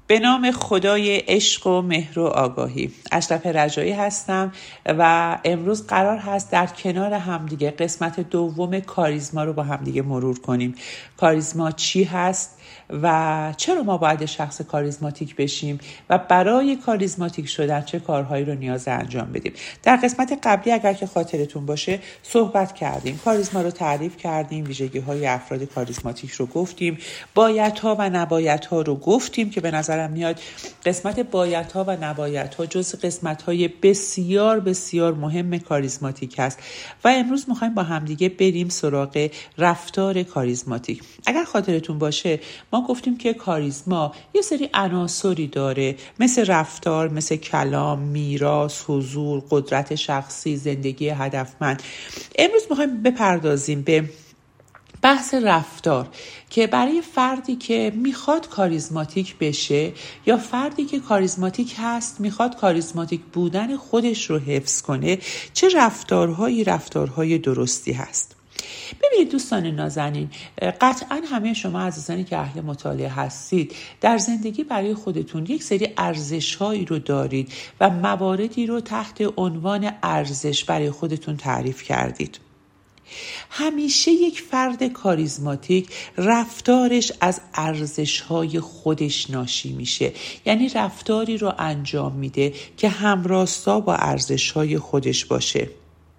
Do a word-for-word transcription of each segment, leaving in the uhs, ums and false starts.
به نام خدای عشق و مهر و آگاهی. اشرف رجایی هستم و امروز قرار هست در کنار همدیگه قسمت دوم کاریزما رو با همدیگه مرور کنیم. کاریزما چی هست و چرا ما باید شخص کاریزماتیک بشیم و برای کاریزماتیک شدن چه کارهایی رو نیاز انجام بدیم. در قسمت قبلی اگر که خاطرتون باشه صحبت کردیم، کاریزما رو تعریف کردیم، ویژگی های افراد کاریزماتیک رو گفتیم، بایدها و نبایدها رو گفتیم که به نظرم میاد قسمت بایدها و نبایدها جز قسمت های بسیار بسیار مهم کاریزماتیک هست و امروز میخوایم با همدیگه بریم سراغ رفتار کاریزماتیک. اگر خاطرتون باشه ما گفتیم که کاریزما یه سری عناصری داره، مثل رفتار، مثل کلام، میراث، حضور، قدرت شخصی، زندگی هدفمند. امروز میخوایم بپردازیم به بحث رفتار که برای فردی که میخواد کاریزماتیک بشه یا فردی که کاریزماتیک هست میخواد کاریزماتیک بودن خودش رو حفظ کنه چه رفتارهایی رفتارهای درستی هست. ببینید دوستان نازنین، قطعا همه شما عزیزانی که اهل مطالعه هستید در زندگی برای خودتون یک سری ارزش‌هایی رو دارید و مواردی رو تحت عنوان ارزش برای خودتون تعریف کردید. همیشه یک فرد کاریزماتیک رفتارش از ارزش‌های خودش ناشی میشه، یعنی رفتاری رو انجام میده که همراستا با ارزش‌های خودش باشه.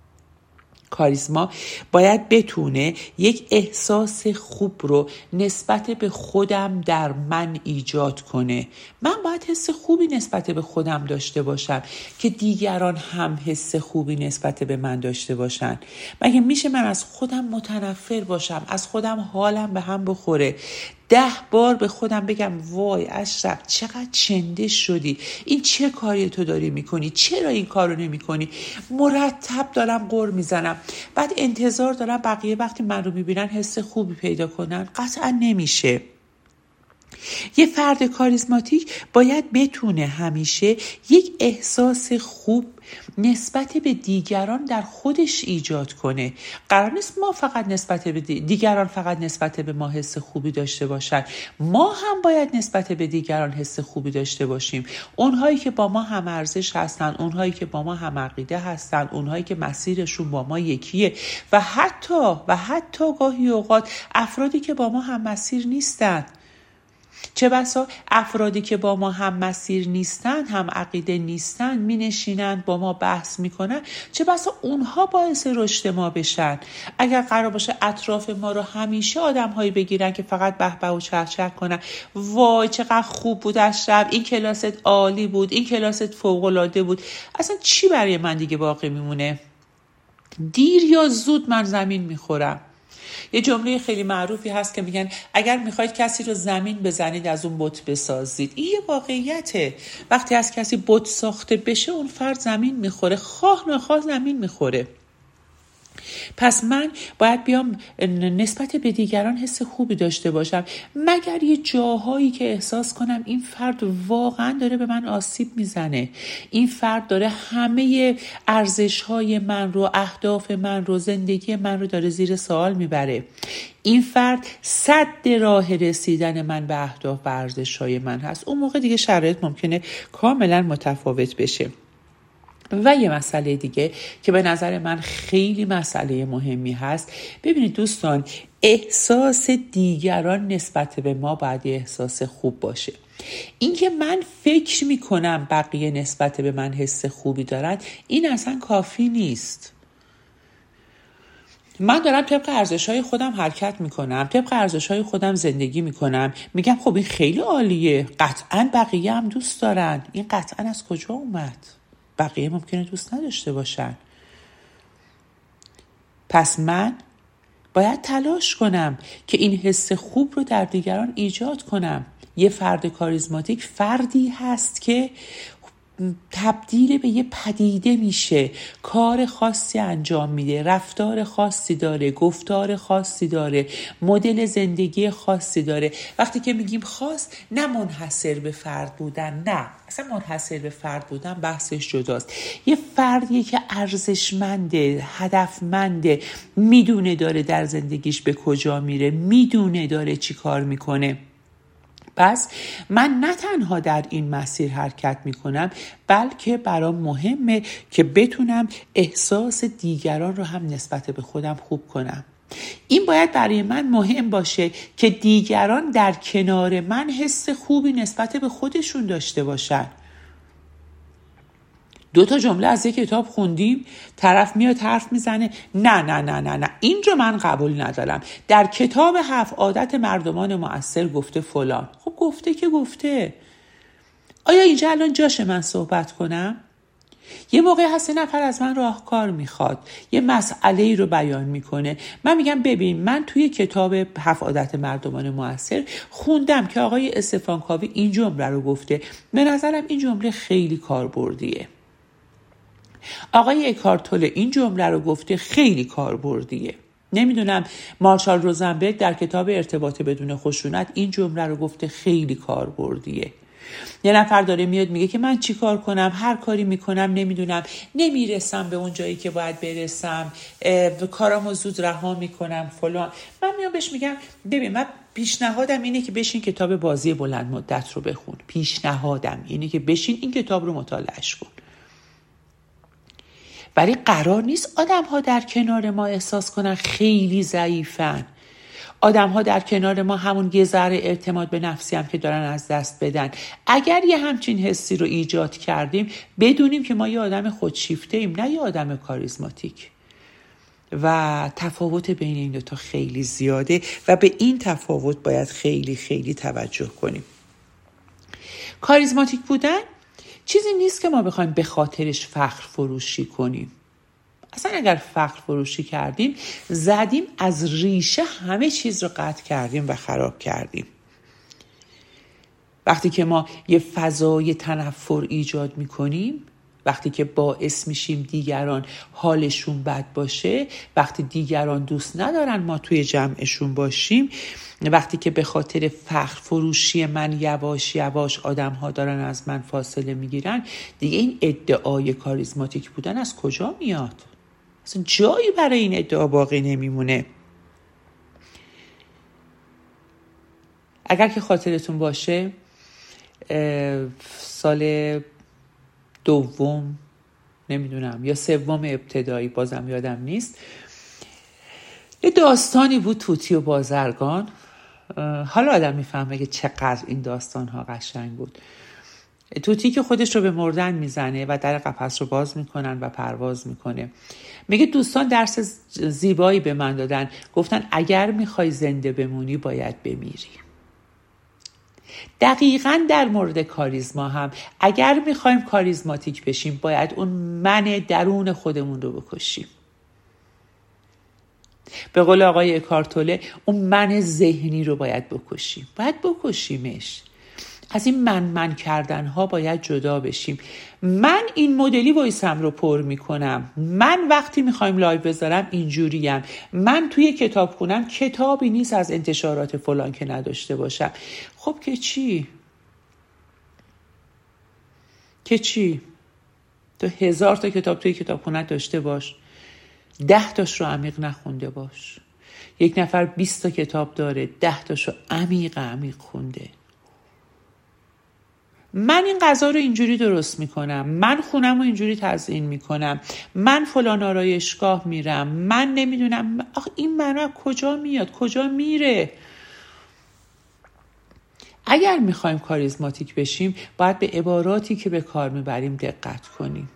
کاریزما باید بتونه یک احساس خوب رو نسبت به خودم در من ایجاد کنه. من باید حس خوبی نسبت به خودم داشته باشم که دیگران هم حس خوبی نسبت به من داشته باشن. مگه میشه من از خودم متنفر باشم، از خودم حالم به هم بخوره، ده بار به خودم بگم وای اشرف چقدر چنده شدی، این چه کاری تو داری میکنی، چرا این کارو نمیکنی، مرتب دارم غر میزنم، بعد انتظار دارم بقیه وقتی من رو میبینن حس خوبی پیدا کنن. قطعا نمیشه. یه فرد کاریزماتیک باید بتونه همیشه یک احساس خوب نسبت به دیگران در خودش ایجاد کنه. قرار نیست ما فقط نسبت به دیگران فقط نسبت به ما حس خوبی داشته باشن، ما هم باید نسبت به دیگران حس خوبی داشته باشیم. اونهایی که با ما هم ارزش هستن، اونهایی که با ما هم عقیده هستن، اونهایی که مسیرشون با ما یکیه و حتی و حتی گاهی اوقات افرادی که با ما هم مسیر نیستن. چه بسا افرادی که با ما هم مسیر نیستن، هم عقیده نیستن، می نشینن با ما بحث می کنن، چه بسا اونها باعث رشد ما بشن. اگر قرار باشه اطراف ما رو همیشه آدم هایی بگیرن که فقط به به و چهچه کنن، وای چقدر خوب بود اشرف، این کلاست عالی بود، این کلاست فوق العاده بود، اصلا چی برای من دیگه باقی میمونه؟ دیر یا زود من زمین میخورم. یه جمله خیلی معروفی هست که میگن اگر میخواید کسی رو زمین بزنید از اون بت بسازید. این یه واقعیته. وقتی از کسی بت ساخته بشه اون فرد زمین میخوره، خواه نخواه زمین میخوره. پس من باید بیام نسبت به دیگران حس خوبی داشته باشم، مگر یه جاهایی که احساس کنم این فرد واقعا داره به من آسیب میزنه، این فرد داره همه ارزش‌های من رو، اهداف من رو، زندگی من رو داره زیر سوال میبره، این فرد سد راه رسیدن من به اهداف و ارزش‌های من هست. اون موقع دیگه شرایط ممکنه کاملا متفاوت بشه. و یه مسئله دیگه که به نظر من خیلی مسئله مهمی هست، ببینید دوستان، احساس دیگران نسبت به ما باید احساس خوب باشه. این که من فکر میکنم بقیه نسبت به من حس خوبی دارن، این اصلا کافی نیست. من دارم طبق ارزش‌های خودم حرکت میکنم، طبق ارزش‌های خودم زندگی میکنم، میگم خب این خیلی عالیه، قطعاً بقیه هم دوست دارن. این قطعاً از کجا اومد؟ بقیه ممکنه دوست نداشته باشن. پس من باید تلاش کنم که این حس خوب رو در دیگران ایجاد کنم. یه فرد کاریزماتیک فردی هست که تبدیل به یه پدیده میشه، کار خاصی انجام میده، رفتار خاصی داره، گفتار خاصی داره، مدل زندگی خاصی داره. وقتی که میگیم خاص، نه منحصر به فرد بودن، نه اصلا منحصر به فرد بودن بحثش جداست. یه فردیه که ارزشمنده، هدفمنده، میدونه داره در زندگیش به کجا میره، میدونه داره چی کار میکنه. پس من نه تنها در این مسیر حرکت می کنم، بلکه برام مهمه که بتونم احساس دیگران رو هم نسبت به خودم خوب کنم. این باید برای من مهم باشه که دیگران در کنار من حس خوبی نسبت به خودشون داشته باشن. دو تا جمله از یک کتاب خوندیم، طرف میاد حرف میزنه نه نه نه نه نه این رو من قبول ندارم، در کتاب هفت عادت مردمان مؤثر گفته فلان. خب گفته که گفته، آیا اینجا الان جاشه من صحبت کنم؟ یه موقع هست نفر از من راهکار میخواد، یه مسئله ای رو بیان میکنه، من میگم ببین من توی کتاب هفت عادت مردمان مؤثر خوندم که آقای استفان کاوی این جمله رو گفته، به نظرم این جمله خیلی کاربردیه. آقای اکارت توله این جمله رو گفته، خیلی کاربردیه. نمیدونم مارشال روزنبرگ در کتاب ارتباط بدون خشونت این جمله رو گفته، خیلی کاربردیه. یه نفر داره میاد میگه که من چی کار کنم، هر کاری میکنم نمیدونم نمیرسم به اون جایی که باید برسم، کارامو زود رها میکنم فلان. من میام بهش میگم ببین من پیشنهادم اینه که بشین کتاب بازی بلند مدت رو بخون، پیشنهادم اینه که بشین این کتاب رو مطالعهش کن. ولی قرار نیست آدم ها در کنار ما احساس کنن خیلی ضعیفن. آدم ها در کنار ما همون یه ذره اعتماد به نفسی هم که دارن از دست بدن. اگر یه همچین حسی رو ایجاد کردیم بدونیم که ما یه آدم خودشیفته ایم، نه یه آدم کاریزماتیک. و تفاوت بین این دو تا خیلی زیاده و به این تفاوت باید خیلی خیلی توجه کنیم. کاریزماتیک بودن چیزی نیست که ما بخوایم به خاطرش فخر فروشی کنیم. اصلا اگر فخر فروشی کردیم زدیم از ریشه همه چیز رو قطع کردیم و خراب کردیم. وقتی که ما یه فضای تنفر ایجاد میکنیم، وقتی که باعث میشیم دیگران حالشون بد باشه، وقتی دیگران دوست ندارن ما توی جمعشون باشیم، وقتی که به خاطر فخر فروشی من یواش یواش آدم ها دارن از من فاصله میگیرن، دیگه این ادعای کاریزماتیک بودن از کجا میاد؟ اصلا جایی برای این ادعا باقی نمیمونه. اگر که خاطرتون باشه سال دوم نمیدونم یا سوم ابتدایی، بازم یادم نیست، یه داستانی بود توتی و بازرگان. حالا آدم میفهمه که چقدر این داستان ها قشنگ بود. توتی که خودش رو به مردن میزنه و در قفس رو باز میکنن و پرواز میکنه. میگه دوستان درس زیبایی به من دادن، گفتن اگر میخوای زنده بمونی باید بمیری. دقیقاً در مورد کاریزما هم اگر میخوایم کاریزماتیک بشیم باید اون من درون خودمون رو بکشیم. به قول آقای اکارت توله اون من ذهنی رو باید بکشیم، باید بکشیمش. از این من من کردن ها باید جدا بشیم. من این مدلی وایسم رو پر میکنم، من وقتی میخوایم لایو بذارم اینجوریم، من توی کتاب خونم کتابی نیست از انتشارات فلان که نداشته باشم. خب که چی؟ که چی؟ تو هزار تا کتاب توی کتاب خونت داشته باش، ده تاش رو عمیق نخونده باش. یک نفر بیست تا کتاب داره، ده تاش رو عمیق عمیق خونده. من این غذا رو اینجوری درست میکنم، من خونم رو اینجوری تزیین میکنم، من فلان آرایشگاه میرم، من نمیدونم. آخه این منو کجا میاد کجا میره؟ اگر میخوایم کاریزماتیک بشیم باید به عباراتی که به کار میبریم دقت کنیم.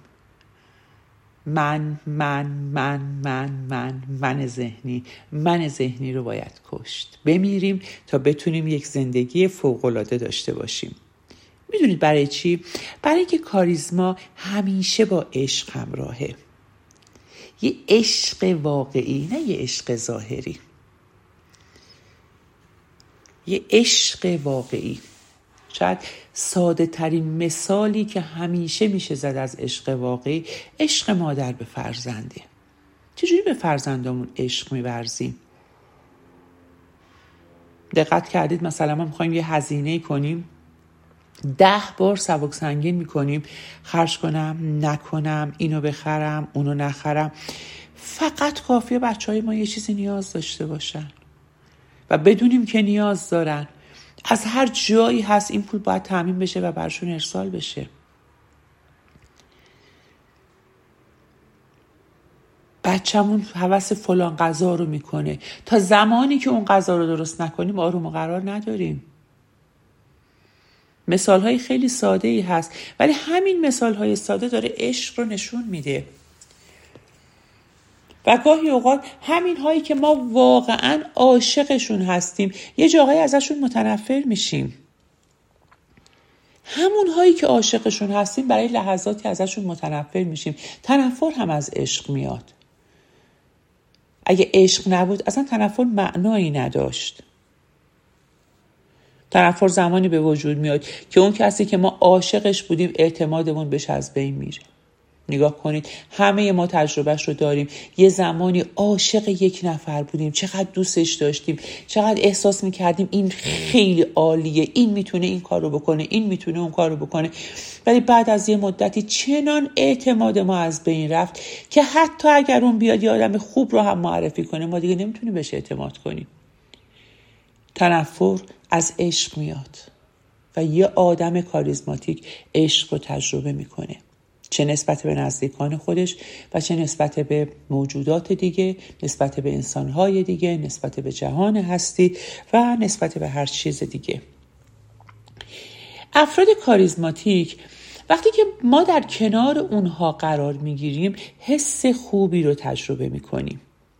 من من من من من من ذهنی من ذهنی رو باید کشت، بمیریم تا بتونیم یک زندگی فوق‌العاده داشته باشیم. میدونید برای چی؟ برای اینکه کاریزما همیشه با عشق همراهه. یه عشق واقعی، نه یه عشق ظاهری. یه عشق واقعی. شاید ساده ترین مثالی که همیشه میشه زد از عشق واقعی، عشق مادر به فرزنده. چجوری به فرزندامون عشق می‌ورزیم؟ دقت کردید مثلا ما می‌خوایم یه هزینه کنیم، ده بار سبک سنگین میکنیم، خرج کنم نکنم، اینو بخرم اونو نخرم. فقط کافیه بچه های ما یه چیزی نیاز داشته باشن و بدونیم که نیاز دارن. از هر جایی هست این پول باید تامین بشه و برشون ارسال بشه. بچه‌مون هوس فلان غذا رو میکنه، تا زمانی که اون غذا رو درست نکنیم آروم و قرار نداریم. مثالهای خیلی ساده ای هست، ولی همین مثالهای ساده داره عشق رو نشون میده. و گاهی اوقات همین هایی که ما واقعا عاشقشون هستیم یه جاهایی ازشون متنفر میشیم. همون هایی که عاشقشون هستیم برای لحظاتی ازشون متنفر میشیم. تنفر هم از عشق میاد. اگه عشق نبود اصلا تنفر معنایی نداشت. تنفر زمانی به وجود میاد که اون کسی که ما عاشقش بودیم اعتمادمون بهش از بین میره. نگاه کنید، همه ما تجربهش رو داریم. یه زمانی عاشق یک نفر بودیم، چقدر دوستش داشتیم، چقدر احساس میکردیم این خیلی عالیه، این میتونه این کار رو بکنه، این میتونه اون کار رو بکنه. ولی بعد از یه مدتی چنان اعتماد ما از بین رفت که حتی اگر اون بیاد یه آدم خوب رو هم معرفی کنه ما دیگه نمیتونیم بهش اعتماد کنیم. تنفر از عشق میاد و یه آدم کاریزماتیک عشق رو تجربه میکنه، چه نسبت به نزدیکان خودش و چه نسبت به موجودات دیگه، نسبت به انسانهای دیگه، نسبت به جهان هستی و نسبت به هر چیز دیگه. افراد کاریزماتیک وقتی که ما در کنار اونها قرار میگیریم حس خوبی رو تجربه میکنیم.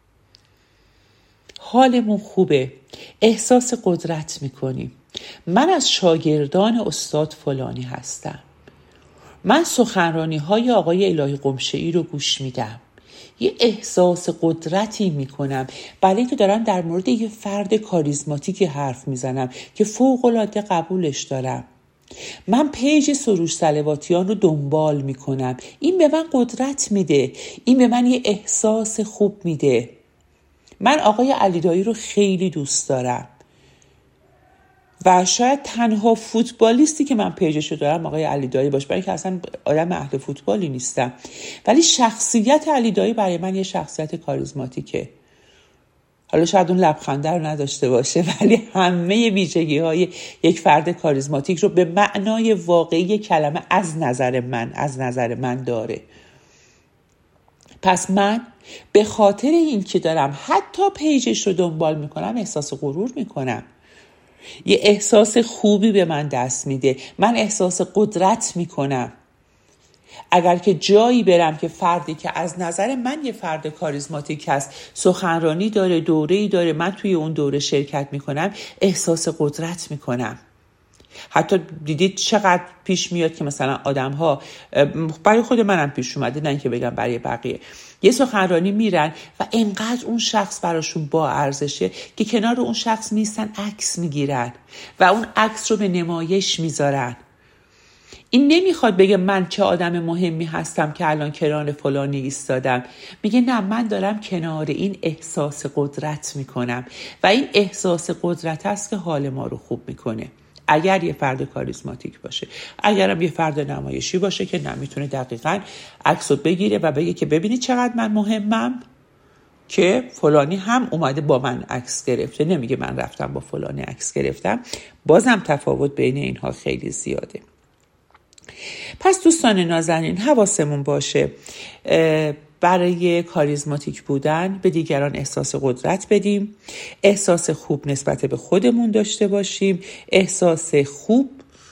حالمون خوبه، احساس قدرت میکنیم. من از شاگردان استاد فلانی هستم. من سخنرانی های آقای الهی قمشه‌ای رو گوش میدم. یه احساس قدرتی میکنم برای اینکه دارم در مورد یه فرد کاریزماتیکی حرف میزنم که فوق‌العاده قبولش دارم. من پیج سروش صلواتیان رو دنبال میکنم. این به من قدرت میده. این به من یه احساس خوب میده. من آقای علیدایی رو خیلی دوست دارم و شاید تنها فوتبالیستی که من پیجشو دارم آقای علیدایی باشه، برای که اصلا آدم اهل فوتبالی نیستم، ولی شخصیت علیدایی برای من یه شخصیت کاریزماتیکه. حالا شاید اون لبخنده رو نداشته باشه ولی همه ویژگی های یک فرد کاریزماتیک رو به معنای واقعی کلمه از نظر من از نظر من داره. پس من به خاطر این که دارم حتی پیجش رو دنبال میکنم احساس غرور میکنم. یه احساس خوبی به من دست میده. من احساس قدرت میکنم. اگر که جایی برم که فردی که از نظر من یه فرد کاریزماتیک هست سخنرانی داره، دوره‌ای داره، من توی اون دوره شرکت میکنم، احساس قدرت میکنم. حتی دیدید چقدر پیش میاد که مثلا آدم ها، برای خود منم پیش اومده، نه اینکه بگم برای بقیه، یه سخنرانی میرن و انقدر اون شخص براشون با ارزشه که کنار اون شخص میستن عکس میگیرن و اون عکس رو به نمایش میذارن. این نمیخواد بگه من چه آدم مهمی هستم که الان کنار فلانی ایستادم. میگه نه، من دارم کنار این احساس قدرت میکنم و این احساس قدرت است که حال ما رو خوب میکنه. اگر یه فرد کاریزماتیک باشه، اگرم یه فرد نمایشی باشه که نمیتونه دقیقاً عکس رو بگیره و بگه که ببینید چقدر من مهمم که فلانی هم اومده با من عکس گرفته، نمیگه من رفتم با فلانی عکس گرفتم. بازم تفاوت بین اینها خیلی زیاده. پس دوستان نازنین حواسمون باشه برای کاریزماتیک بودن به دیگران احساس قدرت بدیم، احساس خوب نسبت به خودمون داشته باشیم، احساس خوب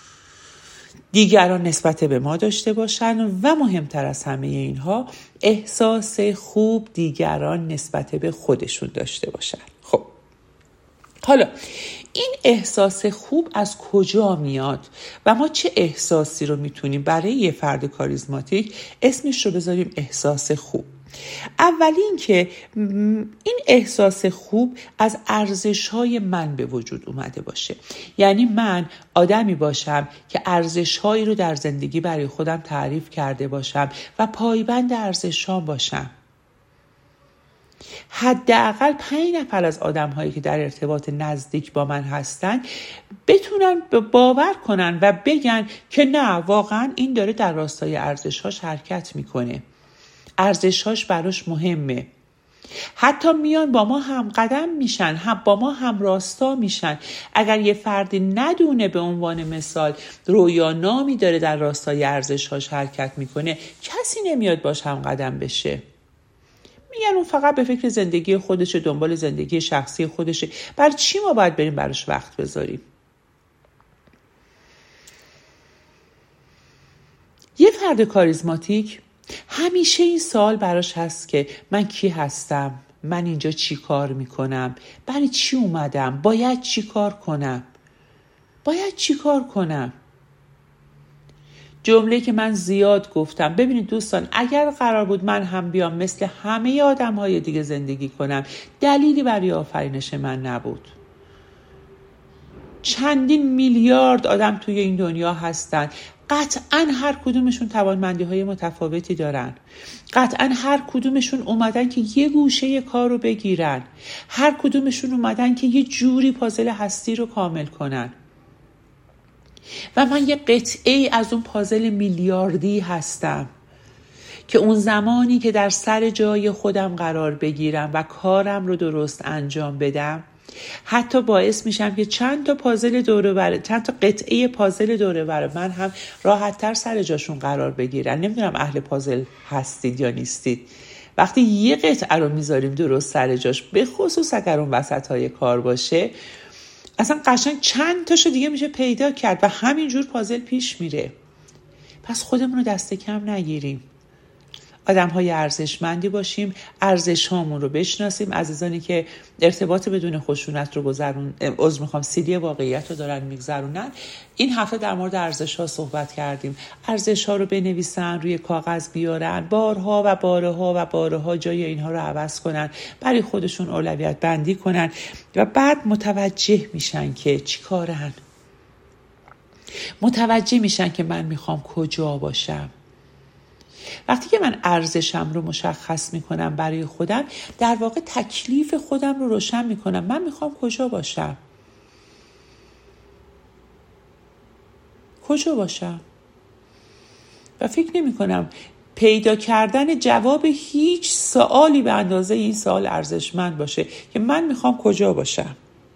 دیگران نسبت به ما داشته باشن و مهمتر از همه اینها احساس خوب دیگران نسبت به خودشون داشته باشن. خب حالا این احساس خوب از کجا میاد و ما چه احساسی رو میتونیم برای یه فرد کاریزماتیک اسمش رو بذاریم احساس خوب؟ اولین که این احساس خوب از ارزش‌های من به وجود اومده باشه. یعنی من آدمی باشم که ارزش‌هایی رو در زندگی برای خودم تعریف کرده باشم و پایبند ارزش‌هام باشم. حداقل پنج نفر از آدم‌هایی که در ارتباط نزدیک با من هستن بتونن باور کنن و بگن که نه، واقعا این داره در راستای ارزش‌هاش حرکت میکنه، ارزش‌هاش براش مهمه. حتی میان با ما هم قدم میشن، هم با ما هم راستا میشن. اگر یه فردی ندونه به عنوان مثال رویا نامی داره در راستای ارزش‌هاش حرکت میکنه، کسی نمیاد باش هم قدم بشه. میگن اون فقط به فکر زندگی خودشه، دنبال زندگی شخصی خودشه. برای چی ما باید بریم براش وقت بذاریم؟ یه فرد کاریزماتیک همیشه این سوال براش هست که من کی هستم؟ من اینجا چی کار میکنم؟ برای چی اومدم؟ باید چی کار کنم؟ باید چی کار کنم؟ جمله که من زیاد گفتم، ببینید دوستان، اگر قرار بود من هم بیام مثل همه آدم های دیگه زندگی کنم، دلیلی برای آفرینش من نبود. چندین میلیارد آدم توی این دنیا هستن، قطعاً هر کدومشون توانمندی های متفاوتی دارن، قطعاً هر کدومشون اومدن که یه گوشه کار رو بگیرن، هر کدومشون اومدن که یه جوری پازل هستی رو کامل کنن و من یه قطعه از اون پازل میلیاردی هستم که اون زمانی که در سر جای خودم قرار بگیرم و کارم رو درست انجام بدم، حتی باعث میشم که چند تا پازل دوره بر چند تا قطعه پازل دوره بر من هم راحت تر سر جاشون قرار بگیرن. نمیدونم اهل پازل هستید یا نیستید. وقتی یه قطعه رو میذاریم درست سر جاش، به خصوص اگر اون وسط های کار باشه، اصلا قشنگ چند تاشو دیگه میشه پیدا کرد و همینجور پازل پیش میره. پس خودمون رو دست کم نگیریم، آدم های ارزشمندی باشیم، ارزش هامون رو بشناسیم. عزیزانی که ارتباط بدون خشونت رو گذرون عذر میخوام سیدی واقعیت رو دارن میگذرونن، این هفته در مورد ارزش ها صحبت کردیم. ارزش ها رو بنویسن، روی کاغذ بیارن، بارها و بارها و بارها جای اینها رو عوض کنن، برای خودشون اولویت بندی کنن و بعد متوجه میشن که چی کارن، متوجه میشن که من میخوام کجا باشم. وقتی که من ارزشم رو مشخص میکنم برای خودم، در واقع تکلیف خودم رو روشن میکنم. من میخوام کجا باشم؟ کجا باشم؟ و فکر نمی کنم پیدا کردن جواب هیچ سوالی به اندازه این سوال ارزشمند باشه که من میخوام کجا باشم.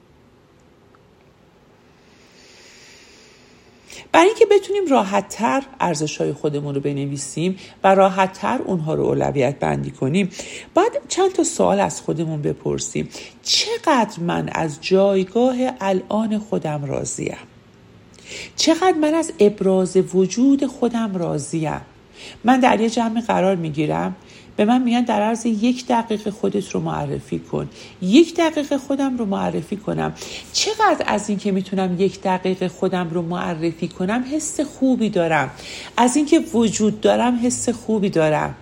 برای اینکه بتونیم راحت‌تر ارزش‌های خودمون رو بنویسیم و راحت‌تر اونها رو اولویت بندی کنیم، باید چند تا سوال از خودمون بپرسیم. چقدر من از جایگاه الان خودم راضیم؟ چقدر من از ابراز وجود خودم راضیم؟ من در یه جمع قرار میگیرم، به من میگن در عرض یک دقیقه خودت رو معرفی کن. یک دقیقه خودم رو معرفی کنم. چقدر از این که میتونم یک دقیقه خودم رو معرفی کنم حس خوبی دارم، از این که وجود دارم حس خوبی دارم.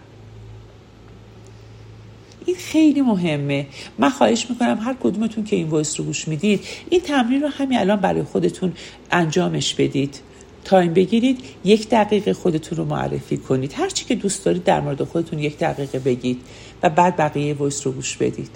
این خیلی مهمه. من خواهش میکنم هر کدومتون که این وایس رو گوش میدید، این تمرین رو همین الان برای خودتون انجامش بدید. تایم بگیرید، یک دقیقه خودتون رو معرفی کنید. هر چی که دوست دارید در مورد خودتون یک دقیقه بگید و بعد بقیه وایس رو گوش بدید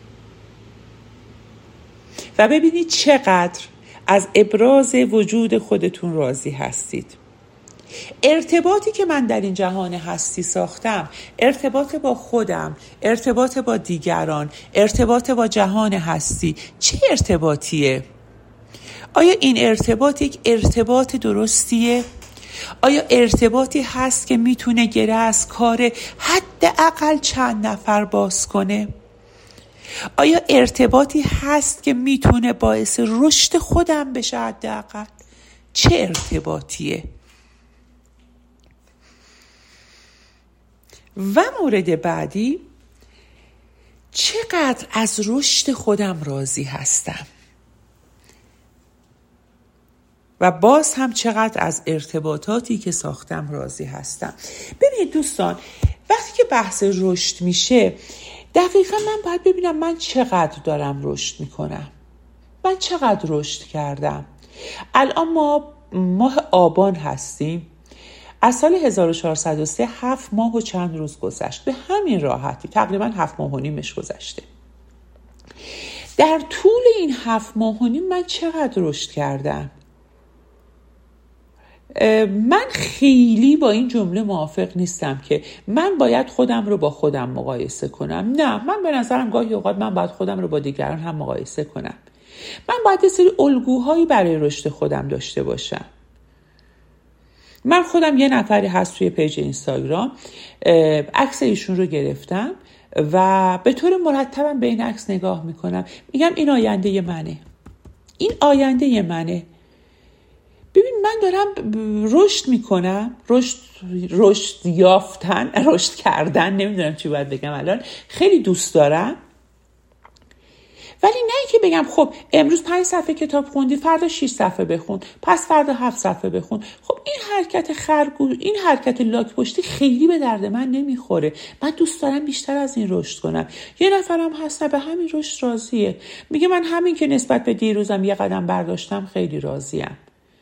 و ببینید چقدر از ابراز وجود خودتون راضی هستید. ارتباطی که من در این جهان هستی ساختم، ارتباط با خودم، ارتباط با دیگران، ارتباط با جهان هستی، چه ارتباطیه؟ آیا این ارتباط یک ارتباط درستیه؟ آیا ارتباطی هست که میتونه گره از کار حداقل چند نفر باز کنه؟ آیا ارتباطی هست که میتونه باعث رشد خودم بشه حداقل؟ چه ارتباطیه؟ و مورد بعدی، چقدر از رشد خودم راضی هستم؟ و باز هم چقدر از ارتباطاتی که ساختم راضی هستم. ببینید دوستان، وقتی که بحث رشد میشه، دقیقا من باید ببینم من چقدر دارم رشد میکنم، من چقدر رشد کردم. الان ما ماه آبان هستیم، از سال هزار و چهارصد و سه هفت ماه و چند روز گذشت. به همین راحتی تقریبا هفت ماه و نیمش گذشته. در طول این هفت ماه و نیم من چقدر رشد کردم؟ من خیلی با این جمله موافق نیستم که من باید خودم رو با خودم مقایسه کنم. نه، من به نظرم گاهی اوقات من باید خودم رو با دیگران هم مقایسه کنم. من باید یه سری الگوهایی برای رشد خودم داشته باشم. من خودم یه نفری هست توی پیج اینستاگرام، عکس ایشون رو گرفتم و به طور مرتبم به این عکس نگاه میکنم، میگم این آینده منه، این آینده منه. ببین من دارم رشد میکنم، رشد رشد یافتن، رشد کردن، نمیدونم چی باید بگم الان، خیلی دوست دارم. ولی نه که بگم خب امروز پنج صفحه کتاب خوندی، فردا شش صفحه بخون، پس فردا هفت صفحه بخون. خب این حرکت خرگوش، این حرکت لاک پشتی خیلی به درد من نمیخوره. من دوست دارم بیشتر از این رشد کنم. یه نفرم هست به همین رشد راضیه، میگه من همین که نسبت به دیروزم یه قدم برداشتم خیلی راضیم.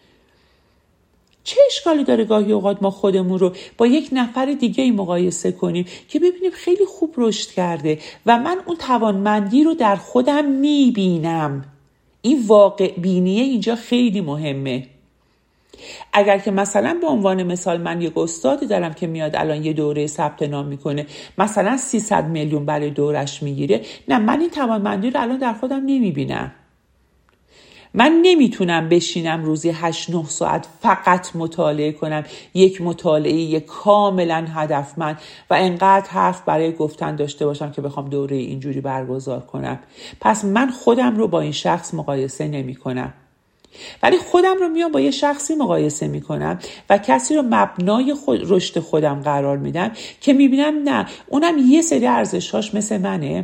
چه اشکالی داره گاهی اوقات ما خودمون رو با یک نفر دیگه مقایسه کنیم که ببینیم خیلی خوب رشد کرده و من اون توانمندی رو در خودم میبینم. این واقع بینیه اینجا خیلی مهمه. اگر که مثلا به عنوان مثال من یک استادی دارم که میاد الان یه دوره ثبت نام میکنه، مثلا سیصد میلیون برای دورش میگیره، نه من این توانمندی رو الان در خودم نمیبینم. من نمیتونم بشینم روزی هشت نه ساعت فقط مطالعه کنم، یک مطالعه کاملا هدفمند و انقدر حرف برای گفتن داشته باشم که بخوام دوره اینجوری برگزار کنم. پس من خودم رو با این شخص مقایسه نمی کنم، ولی خودم رو میام با یه شخصی مقایسه میکنم و کسی رو مبنای خود رشد خودم قرار میدم که میبینم نه اونم یه سری ارزش‌هاش مثل منه،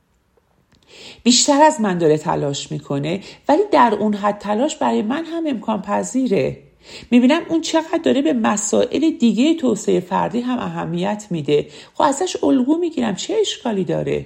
بیشتر از من داره تلاش میکنه، ولی در اون حد تلاش برای من هم امکان پذیره. میبینم اون چقدر داره به مسائل دیگه توسعه فردی هم اهمیت میده، خب ازش الگو میگیرم. چه اشکالی داره؟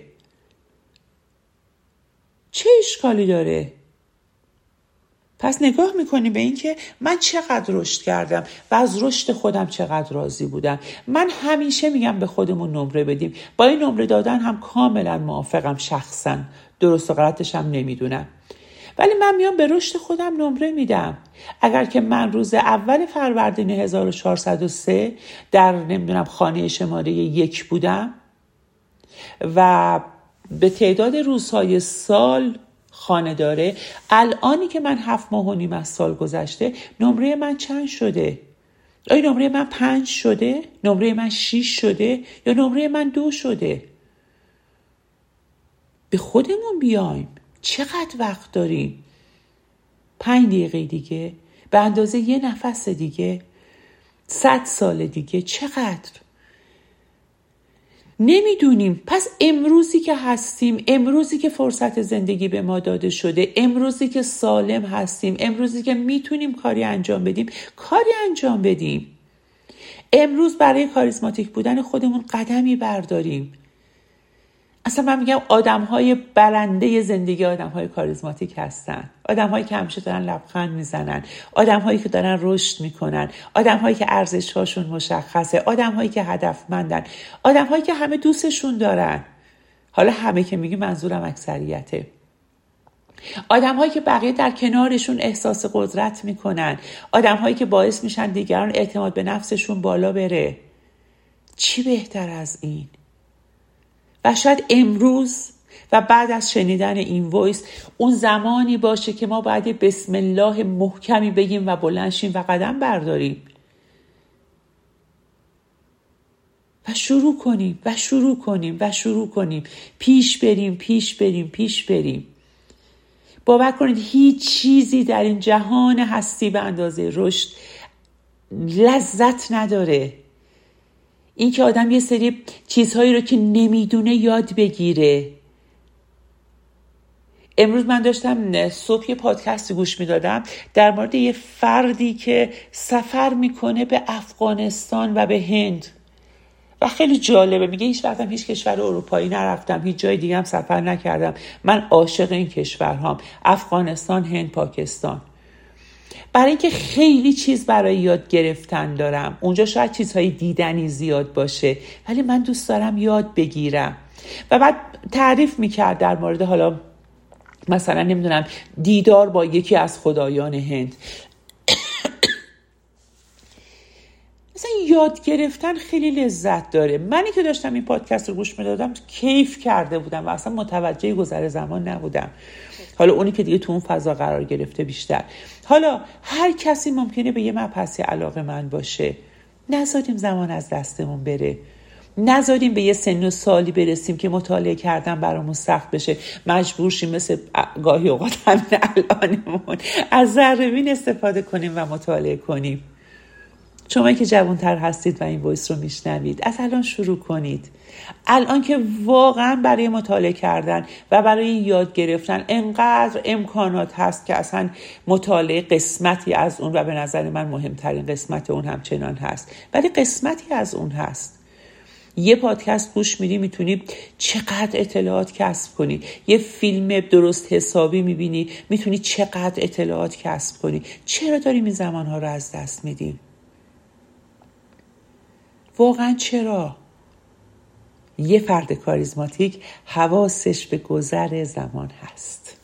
چه اشکالی داره؟ پس نگاه میکنیم به این که من چقدر رشد کردم و از رشد خودم چقدر راضی بودم. من همیشه میگم به خودمون نمره بدیم. با این نمره دادن هم کاملا موافقم، شخصا درست و غلطش هم نمیدونم، ولی من میام به رشد خودم نمره میدم. اگر که من روز اول فروردین هزار و چهارصد و سه در نمیدونم خانه شماره یک بودم و به تعداد روزهای سال خانه داره، الانی که من هفت ماه و نیم از سال گذشته، نمره من چند شده؟ آیا نمره من پنج شده؟ نمره من شیش شده؟ یا نمره من دو شده؟ به خودمون بیایم. چقدر وقت داریم؟ پنج دقیقه دیگه، به اندازه یه نفس دیگه، صد سال دیگه، چقدر؟ نمیدونیم. پس امروزی که هستیم، امروزی که فرصت زندگی به ما داده شده، امروزی که سالم هستیم، امروزی که میتونیم کاری انجام بدیم، کاری انجام بدیم. امروز برای کاریزماتیک بودن خودمون قدمی برداریم. اصلا من میگم آدم‌های برنده زندگی آدم‌های کاریزماتیک هستن، آدم‌هایی که همیشه دارن لبخند میزنن، آدم‌هایی که دارن رشد میکنن، آدم‌هایی که ارزش‌هاشون مشخصه، آدم‌هایی که هدفمندن، آدم‌هایی که همه دوستشون دارن. حالا همه که میگی منظورم اکثریته. آدم‌هایی که بقیه در کنارشون احساس قدرت میکنن، آدم‌هایی که باعث میشن دیگران اعتماد به نفسشون بالا بره. چی بهتر از این؟ و شاید امروز و بعد از شنیدن این وایس اون زمانی باشه که ما باید بسم الله محکمی بگیم و بلند شیم و قدم برداریم و شروع کنیم و شروع کنیم و شروع کنیم پیش بریم پیش بریم پیش بریم. باور کنید هیچ چیزی در این جهان هستی به اندازه رشد لذت نداره. این که آدم یه سری چیزهایی رو که نمیدونه یاد بگیره. امروز من داشتم صبح یه پادکست گوش میدادم در مورد یه فردی که سفر میکنه به افغانستان و به هند و خیلی جالبه. میگه هیچ وقتم هیچ کشور اروپایی نرفتم، هیچ جای دیگه هم سفر نکردم، من عاشق این کشورهام، افغانستان، هند، پاکستان. برای اینکه خیلی چیز برای یاد گرفتن دارم. اونجا شاید چیزهای دیدنی زیاد باشه ولی من دوست دارم یاد بگیرم. و بعد تعریف میکرد در مورد حالا مثلا نمیدونم دیدار با یکی از خدایان هند. یاد گرفتن خیلی لذت داره. منی که داشتم این پادکست رو گوش میدادم کیف کرده بودم و اصلا متوجه گذر زمان نبودم. حالا اونی که دیگه تو اون فضا قرار گرفته بیشتر. حالا هر کسی ممکنه به یه مبحثی علاقه من باشه. نذاریم زمان از دستمون بره. نذاریم به یه سن و سالی برسیم که مطالعه کردن برامون سخت بشه، مجبور شیم مثل گاهی اوقات همین الانمون از ذره‌بین استفاده کنیم و مطالعه کنیم. شما که جوان‌تر هستید و این وایس رو میشنوید، از الان شروع کنید. الان که واقعا برای مطالعه کردن و برای یاد گرفتن انقدر امکانات هست که اصلا مطالعه قسمتی از اون و به نظر من مهمترین قسمت اون همچنان هست، ولی قسمتی از اون هست. یه پادکست گوش میدی میتونی چقدر اطلاعات کسب کنی، یه فیلم درست حسابی میبینی میتونی چقدر اطلاعات کسب کنی. چرا داریم این زمانها رو از دست میدیم؟ واقعا چرا؟ یه فرد کاریزماتیک حواسش به گذر زمان هست.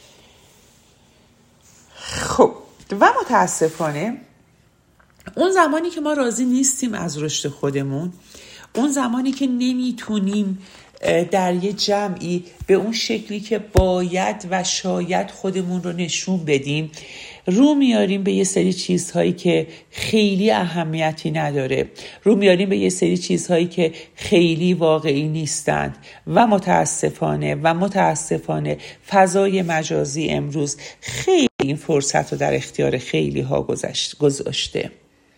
خب و متاسفانه اون زمانی که ما راضی نیستیم از رشد خودمون، اون زمانی که نمیتونیم در یه جمعی به اون شکلی که باید و شاید خودمون رو نشون بدیم، رو میاریم به یه سری چیزهایی که خیلی اهمیتی نداره، رو میاریم به یه سری چیزهایی که خیلی واقعی نیستند و متاسفانه و متاسفانه فضای مجازی امروز خیلی این فرصت رو در اختیار خیلی ها گذاشته.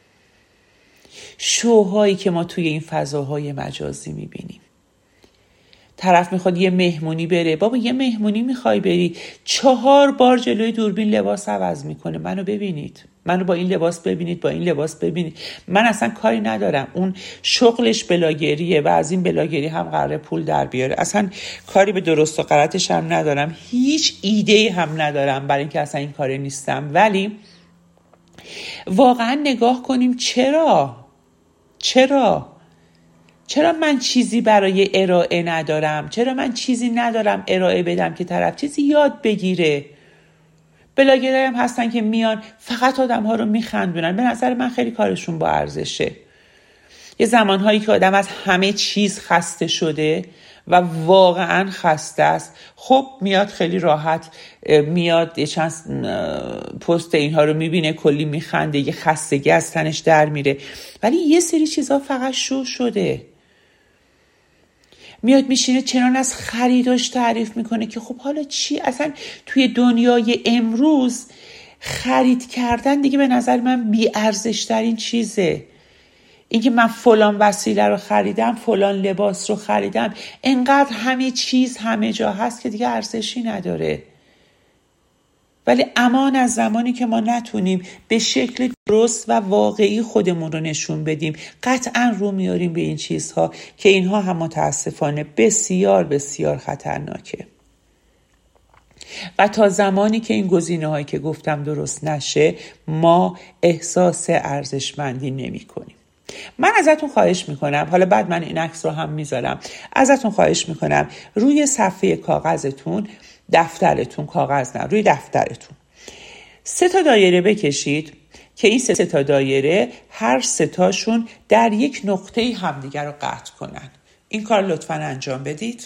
شوهایی که ما توی این فضاهای مجازی میبینیم، طرف میخواد یه مهمونی بره، بابا یه مهمونی میخوای بری، چهار بار جلوی دوربین لباس عوض میکنه، منو ببینید، منو با این لباس ببینید، با این لباس ببینید. من اصلا کاری ندارم، اون شغلش بلاگریه و از این بلاگری هم قراره پول در بیاره، اصلا کاری به درست و غلطش هم ندارم، هیچ ایده هم ندارم برای اینکه اصلا این کاره نیستم. ولی واقعا نگاه کنیم چرا چرا چرا من چیزی برای ارائه ندارم؟ چرا من چیزی ندارم ارائه بدم که طرف چیزی یاد بگیره؟ بلاگرایی هم هستن که میان فقط آدم ها رو میخندونن. به نظر من خیلی کارشون با ارزشه. یه زمانهایی که آدم از همه چیز خسته شده و واقعا خسته است، خب میاد خیلی راحت میاد یه چند پست اینها رو میبینه، کلی میخنده، یه خستگی از تنش در میره. ولی یه سری چیزها فقط شو شده. میاد میشینه چنان از خریداش تعریف میکنه که خب حالا چی؟ اصلا توی دنیای امروز خرید کردن دیگه به نظر من بی ارزش ترین چیزه. اینکه من فلان وسیله رو خریدم، فلان لباس رو خریدم، انقدر همه چیز همه جا هست که دیگه ارزشی نداره. ولی امان از زمانی که ما نتونیم به شکل درست و واقعی خودمون رو نشون بدیم، قطعا رو میاریم به این چیزها که اینها هم متاسفانه بسیار بسیار خطرناکه. و تا زمانی که این گزینه‌هایی که گفتم درست نشه، ما احساس ارزشمندی نمی کنیم. من ازتون خواهش میکنم، حالا بعد من این عکس رو هم میذارم، ازتون خواهش میکنم روی صفحه کاغذتون، دفترتون، کاغذ نه، روی دفترتون سه تا دایره بکشید که این سه تا دایره هر سه تاشون در یک نقطه همدیگر رو قطع کنن. این کار لطفاً انجام بدید.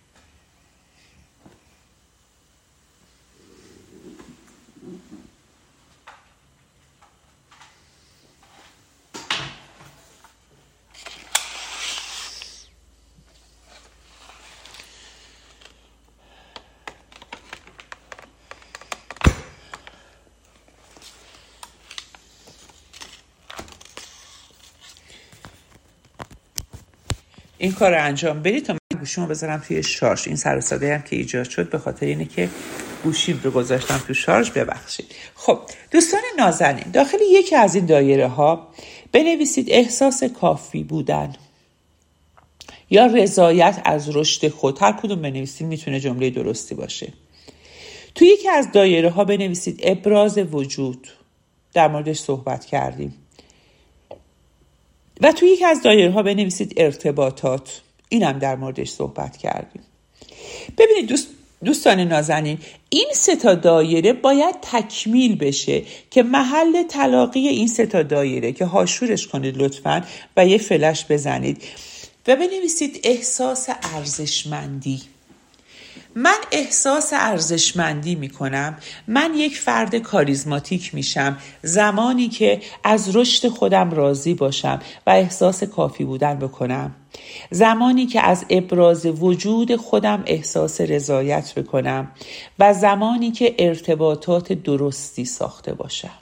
این کار رو انجام بدید تا من گوشیمو بذارم توی شارژ. این سر و صدایی هم که ایجاد شد به خاطر اینه که گوشیم رو گذاشتم توی شارژ، ببخشید. خب دوستان نازنین، داخل یکی از این دایره ها بنویسید احساس کافی بودن یا رضایت از رشد خود. هر کدوم بنویسید میتونه جمله درستی باشه. توی یکی از دایره ها بنویسید ابراز وجود، در موردش صحبت کردیم. و توی یکی از دایره ها بنویسید ارتباطات، اینم در موردش صحبت کردیم. ببینید دوست دوستان نازنین، این سه تا دایره باید تکمیل بشه که محل تلاقی این سه تا دایره که هاشورش کنید لطفاً و یه فلش بزنید و بنویسید احساس ارزشمندی. من احساس ارزشمندی میکنم، من یک فرد کاریزماتیک میشم زمانی که از رشد خودم راضی باشم و احساس کافی بودن بکنم، زمانی که از ابراز وجود خودم احساس رضایت بکنم و زمانی که ارتباطات درستی ساخته باشم.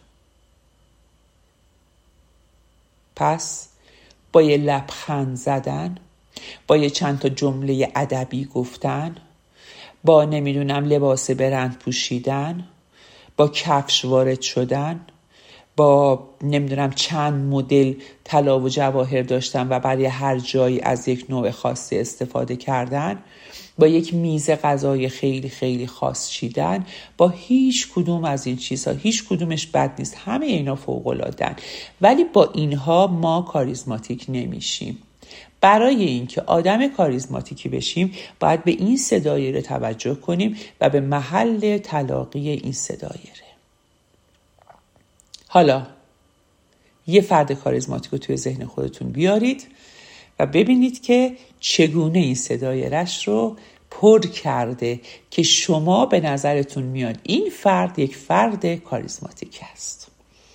پس با یه لبخند زدن، با یه چند تا جمله ادبی گفتن، با نمیدونم لباس برند پوشیدن، با کفش وارد شدن، با نمیدونم چند مدل طلا و جواهر داشتن و برای هر جایی از یک نوع خاصی استفاده کردن، با یک میز غذای خیلی خیلی خاص چیدن، با هیچ کدوم از این چیزها، هیچ کدومش بد نیست، همه اینا فوق‌العاده‌ان، ولی با اینها ما کاریزماتیک نمیشیم. برای اینکه آدم کاریزماتیکی بشیم باید به این سه دایره توجه کنیم و به محل تلاقی این سه دایره. حالا یه فرد کاریزماتیک رو توی ذهن خودتون بیارید و ببینید که چگونه این سه دایره‌اش رو پر کرده که شما به نظرتون میاد این فرد یک فرد کاریزماتیک است.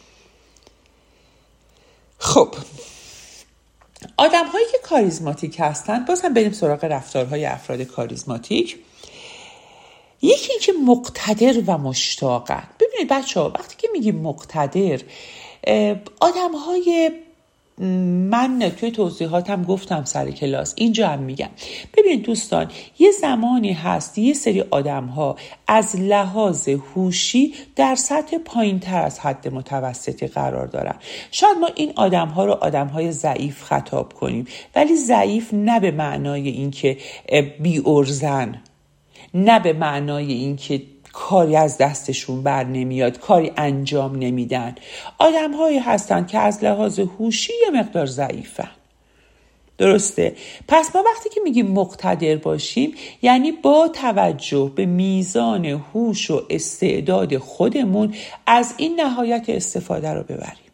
خب، آدم هایی که کاریزماتیک هستن، بازم بریم سراغ رفتارهای افراد کاریزماتیک. یکی این که مقتدر و مشتاقن. ببینید بچه ها، وقتی که میگیم مقتدر، آدم های من توی توضیحاتم گفتم سر کلاس، اینجا هم میگم. ببینید دوستان، یه زمانی هست یه سری آدم ها از لحاظ هوشی در سطح پایین تر از حد متوسطی قرار دارن. شاید ما این آدم ها رو آدم های ضعیف خطاب کنیم، ولی ضعیف نه به معنای این که بی ارزن، نه به معنای این که کاری از دستشون بر نمیاد، کاری انجام نمیدن. آدم هایی هستن که از لحاظ هوشی یه مقدار ضعیفن. درسته؟ پس ما وقتی که میگیم مقتدر باشیم، یعنی با توجه به میزان هوش و استعداد خودمون از این نهایت استفاده رو ببریم.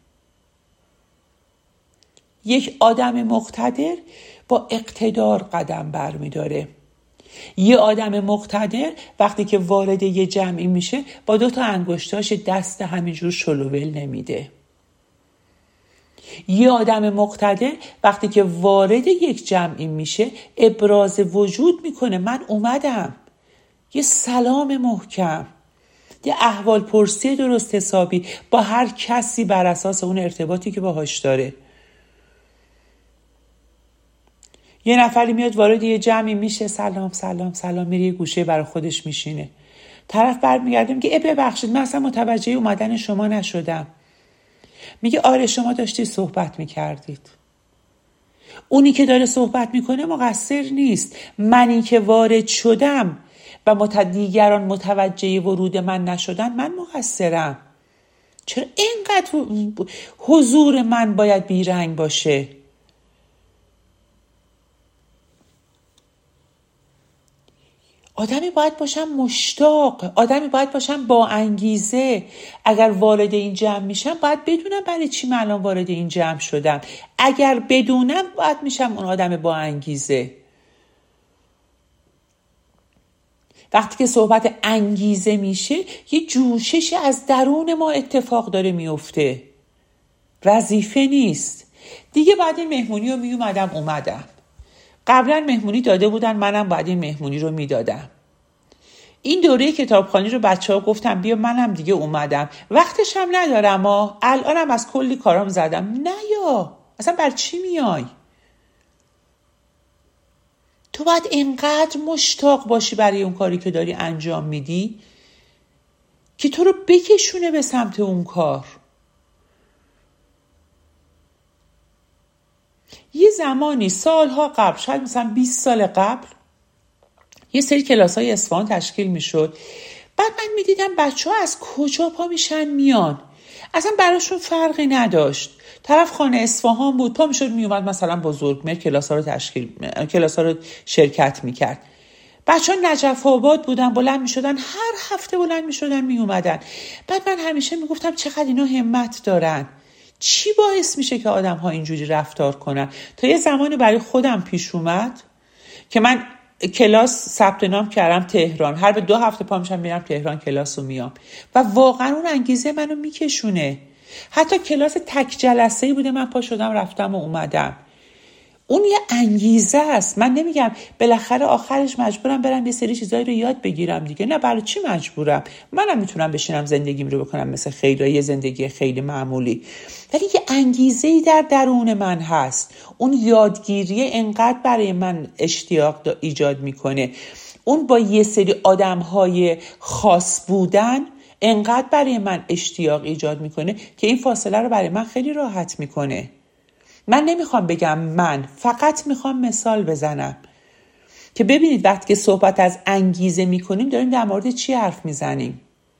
یک آدم مقتدر با اقتدار قدم برمیداره. یه آدم مقتدر وقتی که وارد یه جمعی میشه با دو تا انگشتاش دست همینجور شلوول نمیده. یه آدم مقتدر وقتی که وارد یک جمعی میشه ابراز وجود میکنه، من اومدم. یه سلام محکم، یه احوال پرسی درست حسابی با هر کسی بر اساس اون ارتباطی که باهاش داره. یه نفری میاد وارد یه جمعی میشه، سلام سلام سلام، میره یه گوشه برای خودش میشینه. طرف برمیگرده میگه ای ببخشید من اصلا متوجه اومدن شما نشدم. میگه آره شما داشتید صحبت میکردید. اونی که داره صحبت میکنه مقصر نیست، منی که وارد شدم و مت... دیگران متوجه ورود من نشدن من مقصرم. چرا اینقدر حضور من باید بیرنگ باشه؟ آدمی باید باشم مشتاق، آدمی باید باشم با انگیزه. اگر وارد این جمع میشم باید بدونم برای چی من الان وارد این جمع شدم. اگر بدونم باید میشم اون آدم با انگیزه. وقتی که صحبت انگیزه میشه یه جوششی از درون ما اتفاق داره میفته، وظیفه نیست. دیگه بعد این مهمونی رو میومدم اومدم، قبلا مهمونی داده بودن، منم بعد این مهمونی رو میدادم. این دوره کتابخوانی رو بچه ها گفتم بیا منم دیگه اومدم، وقتش هم ندارم ها، الانم از کلی کارام زدم. نه یا اصلا بر چی میای؟ تو باید اینقدر مشتاق باشی برای اون کاری که داری انجام میدی که تو رو بکشونه به سمت اون کار. یه زمانی سالها قبل، شاید مثلا بیست سال قبل، یه سری کلاس‌های اصفهان تشکیل میشد. بعد من میدیدم بچه ها از کجا پا میشن میان، اصلا براشون فرقی نداشت. طرف خانه اصفهان بود، پا میشد میومد مثلا بزرگمهر کلاس‌ها رو تشکیل کلاس‌ها رو شرکت میکرد. بچه ها نجف آباد بودن، بلند می شدن، هر هفته بلند می شدن می اومدن. بعد من همیشه می گفتم چقدر اینا همت دارن، چی باعث میشه که آدم ها اینجوری رفتار کنن؟ تا یه زمانی برای خودم پیش اومد که من کلاس ثبت نام کردم تهران، هر به دو هفته پا میشم میرم تهران کلاس رو میام و واقعا اون انگیزه منو میکشونه. حتی کلاس تک جلسه‌ای بوده من پا شدم رفتم و اومدم. اون یه انگیزه است. من نمیگم بالاخره آخرش مجبورم برم یه سری چیزایی رو یاد بگیرم دیگه، نه برای چی مجبورم؟ منم میتونم بشینم زندگیم رو بکنم مثل خیلی یه زندگی خیلی معمولی، ولی یه انگیزه‌ای در درون من هست. اون یادگیری انقدر برای من اشتیاق ایجاد میکنه، اون با یه سری آدم‌های خاص بودن انقدر برای من اشتیاق ایجاد میکنه که این فاصله رو برای من خیلی راحت میکنه. من نمیخوام بگم من، فقط میخوام مثال بزنم که ببینید وقتی که صحبت از انگیزه میکنیم داریم در مورد چی حرف میزنیم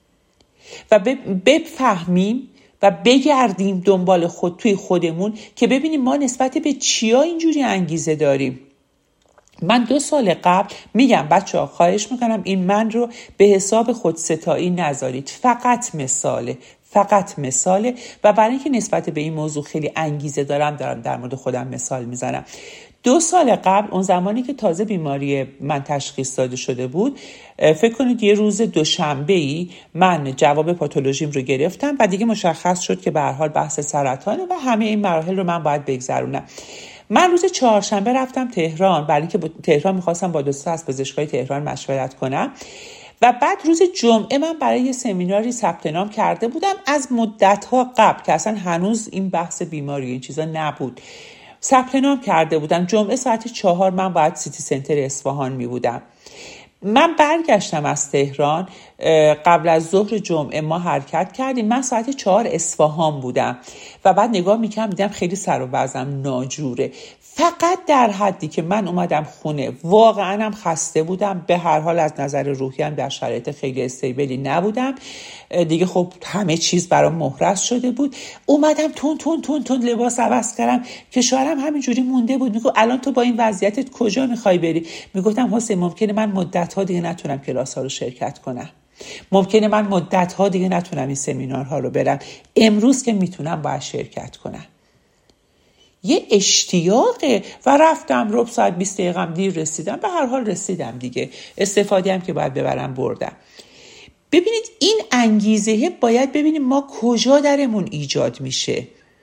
و بفهمیم و بگردیم دنبال خود توی خودمون که ببینیم ما نسبت به چیا اینجوری انگیزه داریم. من دو سال قبل میگم بچه ها خواهش میکنم این من رو به حساب خودستایی نذارید، فقط مثاله، فقط مثاله و برای اینکه نسبت به این موضوع خیلی انگیزه دارم دارم در مورد خودم مثال میزنم. دو سال قبل اون زمانی که تازه بیماری من تشخیص داده شده بود، فکر کنید یه روز دوشنبه‌ای من جواب پاتولوژیم رو گرفتم و دیگه مشخص شد که به هر حال بحث سرطانه و همه این مراحل رو من باید بگذرونم. من روز چهارشنبه رفتم تهران برای اینکه تهران میخواستم با دوستا از پزشکای تهران مشورت کنم و بعد روز جمعه من برای یه سمیناری ثبت نام کرده بودم از مدت‌ها قبل که اصلا هنوز این بحث بیماری این چیزا نبود. ثبت نام کرده بودم جمعه ساعت چهار من باید سیتی سنتر اصفهان می بودم. من برگشتم از تهران قبل از ظهر جمعه ما حرکت کردیم، من ساعت چهار اصفهان بودم و بعد نگاه میکنم دیدم خیلی سر و وضعم ناجوره. فقط در حدی که من اومدم خونه واقعا هم خسته بودم، به هر حال از نظر روحی هم در شرایط خیلی استیبلی نبودم دیگه، خب همه چیز برام مهرس شده بود. اومدم تون تون تون تون لباس عوض کردم که شوهرم همینجوری مونده بود، میگه الان تو با این وضعیتت کجا میخوای بری؟ میگفتم حسین ممکنه من مدت‌ها دیگه نتونم کلاس‌ها رو شرکت کنم، ممکنه من مدت‌ها دیگه نتونم این سمینارها رو برم، امروز که میتونم باید شرکت کنم. یه اشتیاقه و رفتم ربع ساعت بیست دقیقه دیر رسیدم، به هر حال رسیدم دیگه، استفاده هم که باید ببرم بردم. ببینید این انگیزه باید ببینیم ما کجا درمون ایجاد میشه.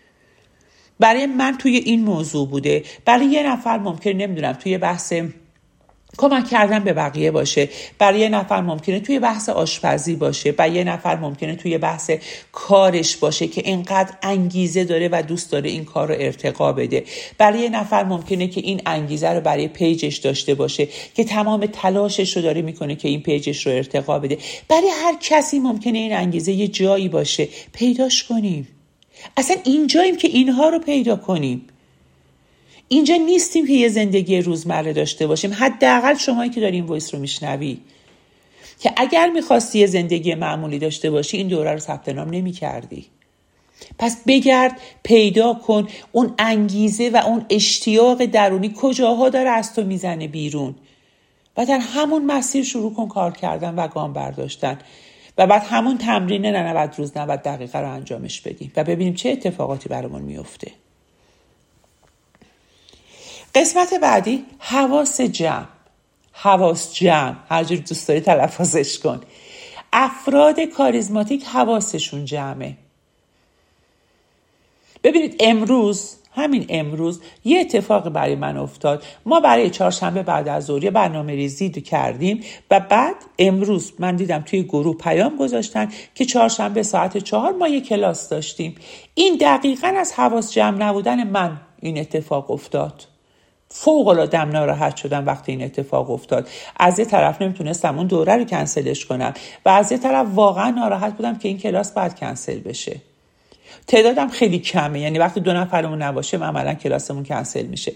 برای من توی این موضوع بوده، برای یه نفر ممکنه نمیدونم توی بحث کمک کردن به بقیه باشه، برای یه نفر ممکنه توی بحث آشپزی باشه، برای یه نفر ممکنه توی بحث کارش باشه که اینقدر انگیزه داره و دوست داره این کار رو ارتقا بده، برای یه نفر ممکنه که این انگیزه رو برای پیجش داشته باشه که تمام تلاشش رو داره میکنه که این پیجش رو ارتقا بده. برای هر کسی ممکنه این انگیزه یه جایی باشه، پیداش کنیم. اصلا اینجاییم که اینها رو پیدا کنیم. اینجا نیستیم که یه زندگی روزمره داشته باشیم. حداقل شمایی که داری این وایس رو میشنوی که اگر میخواستی یه زندگی معمولی داشته باشی این دوره رو ثبت نام نمی کردی. پس بگرد پیدا کن اون انگیزه و اون اشتیاق درونی کجاها داره از تو میزنه بیرون و در همون مسیر شروع کن کار کردن و گام برداشتن و بعد همون تمرین نود روز نود دقیقه رو انجامش بدیم و ببینیم چه اتفاقاتی برامون میفته. قسمت بعدی حواس جمع. حواس جمع، هر جور دوست داری تلفظش کن. افراد کاریزماتیک حواسشون جمعه. ببینید امروز، همین امروز یه اتفاق برای من افتاد. ما برای چهارشنبه بعد از ظهر برنامه ریزی کردیم و بعد امروز من دیدم توی گروه پیام گذاشتن که چهارشنبه ساعت چهار ما یه کلاس داشتیم. این دقیقاً از حواس جمع نبودن من این اتفاق افتاد. فوق العاده ناراحت شدم وقتی این اتفاق افتاد. از یه طرف نمیتونستم اون دوره رو کنسلش کنم و از یه طرف واقعا ناراحت بودم که این کلاس باید کنسل بشه. تعدادم خیلی کمه، یعنی وقتی دو نفرمون نباشه عملا کلاسمون کنسل میشه.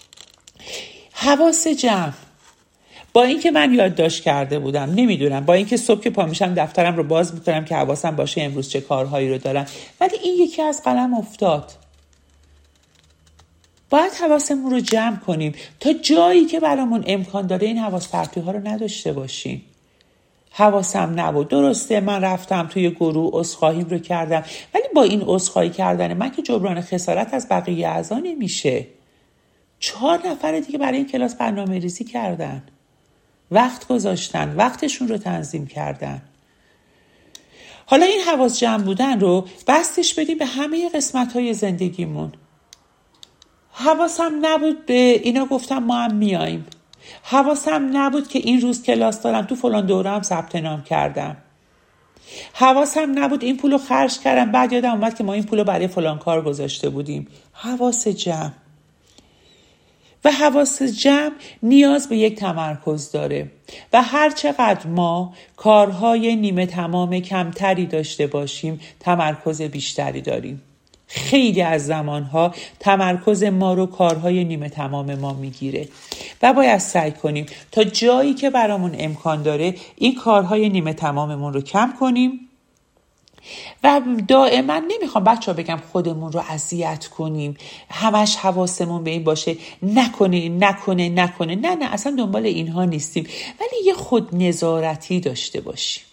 حواس جمع. با اینکه من یادداشت کرده بودم، نمیدونم، با اینکه صبح که پا میشم دفترم رو باز میکنم که حواسم باشه امروز چه کارهایی رو دارم، ولی این یکی از قلم افتاد. باید حواسمون رو جمع کنیم تا جایی که برامون امکان داره این حواس پرتی ها رو نداشته باشیم. حواسم نبود، درسته من رفتم توی گروه عذرخواهیم رو کردم، ولی با این عذرخواهی کردن من که جبران خسارت از بقیه اعضا نمیشه. چهار نفر دیگه برای این کلاس برنامه ریزی کردن، وقت گذاشتن، وقتشون رو تنظیم کردن. حالا این حواس جمع بودن رو بستش بدیم به همه قسمت‌های زندگیمون. حواسم نبود به اینا گفتم ما هم میاییم. حواسم نبود که این روز کلاس دارم، تو فلان دوره هم ثبت نام کردم. حواسم نبود این پولو خرج کردم، بعد یادم اومد که ما این پولو برای فلان کار گذاشته بودیم. حواس جمع. و حواس جمع نیاز به یک تمرکز داره و هر چقدر ما کارهای نیمه تمام کمتری داشته باشیم تمرکز بیشتری داریم. خیلی از زمانها تمرکز ما رو کارهای نیمه تمام ما میگیره و باید سعی کنیم تا جایی که برامون امکان داره این کارهای نیمه تماممون رو کم کنیم. و دائما نمیخوام بچه ها بگم خودمون رو اذیت کنیم، همش حواسمون به این باشه نکنه نکنه نکنه نه نه اصلا دنبال اینها نیستیم، ولی یه خود نظارتی داشته باشیم.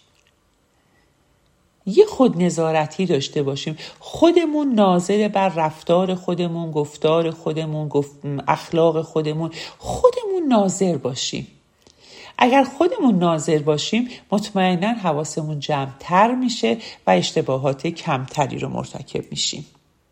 یه خود نظارتی داشته باشیم، خودمون ناظر بر رفتار خودمون، گفتار خودمون، گفت... اخلاق خودمون، خودمون ناظر باشیم. اگر خودمون ناظر باشیم مطمئناً حواسمون جمع‌تر میشه و اشتباهات کمتری رو مرتکب میشیم.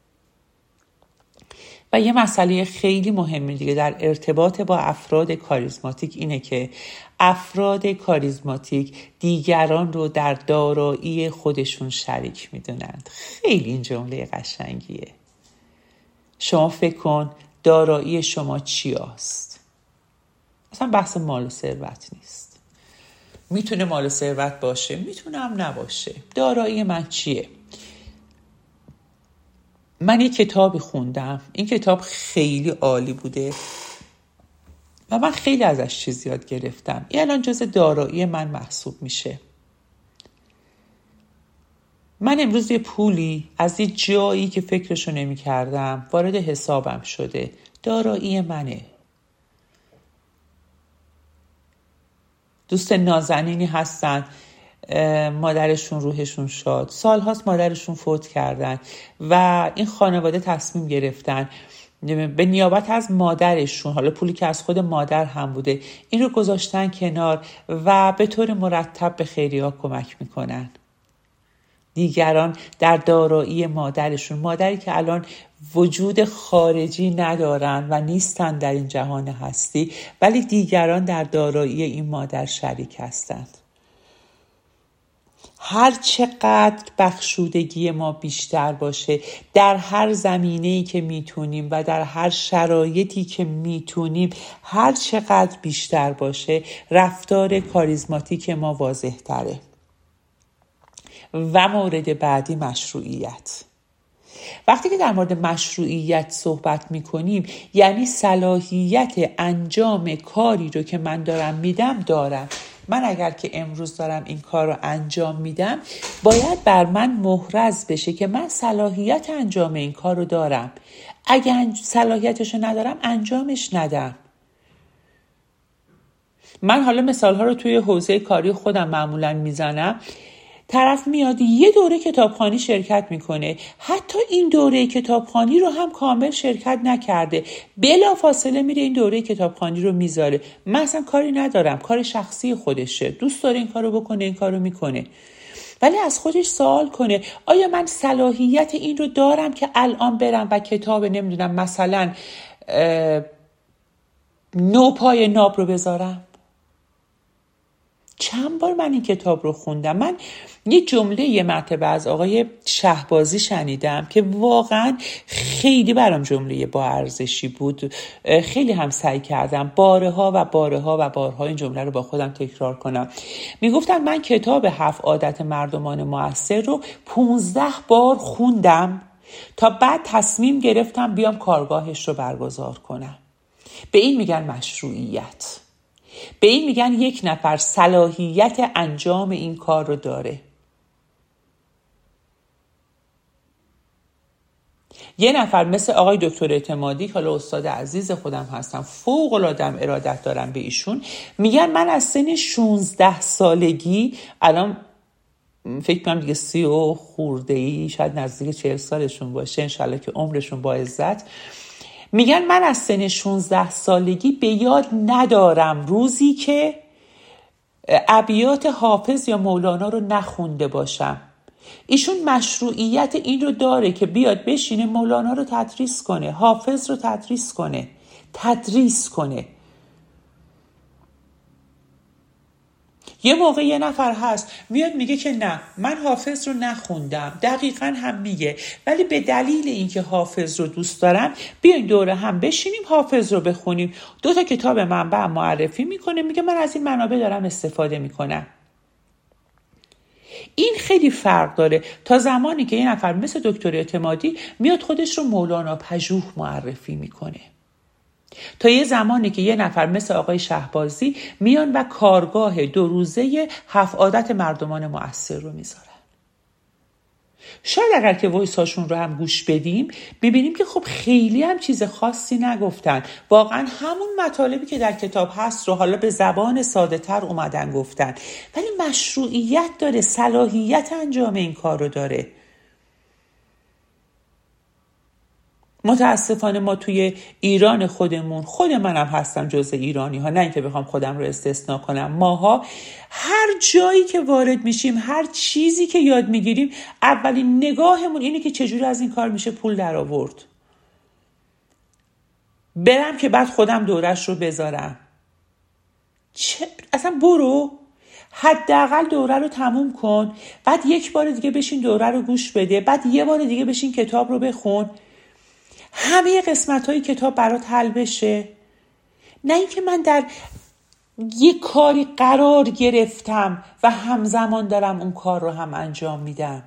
و یه مسئله خیلی مهمه دیگه در ارتباط با افراد کاریزماتیک اینه که افراد کاریزماتیک دیگران رو در دارایی خودشون شریک میدونند. خیلی این جمله قشنگیه. شما فکر کن دارایی شما چی است؟ اصلا بحث مال و ثروت نیست. میتونه مال و ثروت باشه، میتونه هم نباشه. دارایی من چیه؟ من یک کتابی خوندم، این کتاب خیلی عالی بوده و من خیلی ازش چیز یاد گرفتم. این الان جز دارایی من محسوب میشه. من امروز یه پولی از یه جایی که فکرشو نمی کردم وارد حسابم شده. دارایی منه. دوست نازنینی هستن، مادرشون روحشون شاد، سالهاست مادرشون فوت کردن و این خانواده تصمیم گرفتن به نیابت از مادرشون، حالا پولی که از خود مادر هم بوده، این رو گذاشتن کنار و به طور مرتب به خیریه کمک میکنن. دیگران در دارایی مادرشون، مادری که الان وجود خارجی ندارن و نیستن در این جهان هستی، ولی دیگران در دارایی این مادر شریک هستند. هر چقدر بخشودگی ما بیشتر باشه در هر زمینه‌ای که میتونیم و در هر شرایطی که میتونیم، هر چقدر بیشتر باشه رفتار کاریزماتیک ما واضح تره. و مورد بعدی مشروعیت. وقتی که در مورد مشروعیت صحبت میکنیم یعنی صلاحیت انجام کاری رو که من دارم میدم دارم. من اگر که امروز دارم این کار رو انجام میدم باید بر من محرز بشه که من صلاحیت انجام این کار رو دارم. اگر صلاحیتش رو ندارم انجامش ندم. من حالا مثالها رو توی حوزه کاری خودم معمولا میزنم. طرف میاد یه دوره کتابخوانی شرکت میکنه، حتی این دوره کتابخوانی رو هم کامل شرکت نکرده، بلا فاصله میره این دوره کتابخوانی رو میذاره. من اصلا کاری ندارم، کار شخصی خودشه، دوست داره این کارو بکنه، این کارو میکنه. ولی از خودش سوال کنه آیا من صلاحیت این رو دارم که الان برم و کتاب نمیدونم مثلا نوپای ناب رو بذارم؟ چند بار من این کتاب رو خوندم. من یه جمله یه مرتبه از آقای شهبازی شنیدم که واقعا خیلی برام جمله با ارزشی بود. خیلی هم سعی کردم بارها و بارها و بارها این جمله رو با خودم تکرار کنم. میگفتن من کتاب هفت عادت مردمان مؤثر رو پونزده بار خوندم تا بعد تصمیم گرفتم بیام کارگاهش رو برگزار کنم. به این میگن مشروعیت. به این میگن یک نفر صلاحیت انجام این کار رو داره. یه نفر مثل آقای دکتر اعتمادی که حالا استاد عزیز خودم هستم، فوق العاده ارادت دارم به ایشون، میگن من از سن شانزده سالگی، الان فکر کنم دیگه سی و خورده ای، شاید نزدیک چهل سالشون باشه، انشالله که عمرشون با عزت، میگن من از سن شانزده سالگی به یاد ندارم روزی که ابیات حافظ یا مولانا رو نخونده باشم. ایشون مشروعیت این رو داره که بیاد بشینه مولانا رو تدریس کنه، حافظ رو تدریس کنه، تدریس کنه. یه موقع یه نفر هست میاد میگه که نه من حافظ رو نخوندم، دقیقاً هم میگه، ولی به دلیل اینکه حافظ رو دوست دارم بیاین دوره هم بشینیم حافظ رو بخونیم. دو تا کتاب منبع معرفی میکنه، میگه من از این منابع دارم استفاده میکنم. این خیلی فرق داره تا زمانی که یه نفر مثل دکتر اعتمادی میاد خودش رو مولانا پژوه معرفی میکنه، تا یه زمانی که یه نفر مثل آقای شهبازی میان و کارگاه دو روزه هفت عادت مردمان مؤثر رو میذارن. شاید اگر که وایس هاشون رو هم گوش بدیم ببینیم که خب خیلی هم چیز خاصی نگفتن، واقعا همون مطالبی که در کتاب هست رو حالا به زبان ساده تر اومدن گفتن، ولی مشروعیت داره، صلاحیت انجام این کار رو داره. متاسفانه ما توی ایران خودمون، خود منم هستم جزء ایرانی ها، نه اینکه بخوام خودم رو استثناء کنم، ماها هر جایی که وارد میشیم، هر چیزی که یاد میگیریم، اولین نگاهمون اینه که چجوری از این کار میشه پول در آورد. برم که بعد خودم دورش رو بذارم. چه؟ اصلا برو حداقل دوره رو تموم کن، بعد یک بار دیگه بشین دوره رو گوش بده، بعد یه بار دیگه بشین کتاب رو بخون، همه قسمت های کتاب برات حل بشه. نه اینکه من در یک کاری قرار گرفتم و همزمان دارم اون کار رو هم انجام میدم.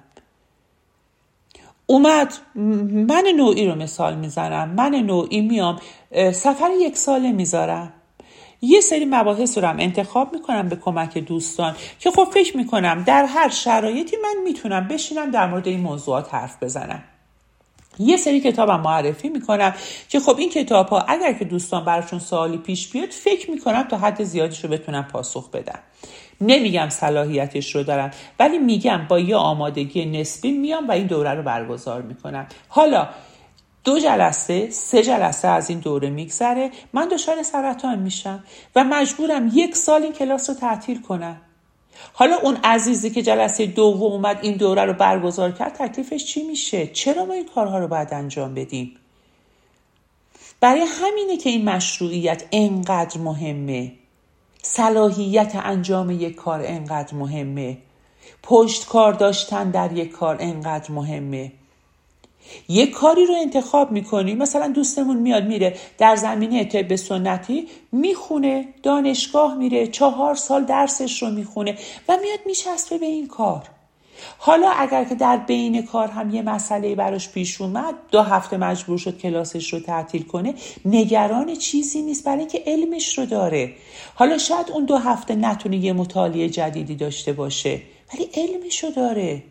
اومد من نوعی رو مثال میزنم، من نوعی میام سفر یک ساله میذارم، یه سری مباحث رو هم انتخاب میکنم به کمک دوستان که خب فکر میکنم در هر شرایطی من میتونم بشینم در مورد این موضوعات حرف بزنم. یه سری کتابم معرفی میکنم که خب این کتاب ها اگر که دوستان براشون سوالی پیش بیاد فکر میکنم تا حد زیادیش رو بتونم پاسخ بدم. نمیگم صلاحیتش رو دارم، ولی میگم با یه آمادگی نسبی میام و این دوره رو برگزار میکنم. حالا دو جلسه سه جلسه از این دوره میگذره، من دچار سرطان میشم و مجبورم یک سال این کلاس رو تعطیل کنم. حالا اون عزیزی که جلسه دوم اومد این دوره رو برگزار کرد، تکلیفش چی میشه؟ چرا ما این کارها رو باید انجام بدیم؟ برای همینه که این مشروعیت انقدر مهمه، صلاحیت انجام یک کار انقدر مهمه، پشت کار داشتن در یک کار انقدر مهمه. یک کاری رو انتخاب میکنی، مثلا دوستمون میاد میره در زمینه طب سنتی میخونه، دانشگاه میره، چهار سال درسش رو میخونه و میاد میچسبه به این کار. حالا اگر که در بین کار هم یه مسئله براش پیش اومد، دو هفته مجبور شد کلاسش رو تعطیل کنه، نگران چیزی نیست برای اینکه علمش رو داره. حالا شاید اون دو هفته نتونه یه مطالعه جدیدی داشته باشه، ولی علمش رو داره.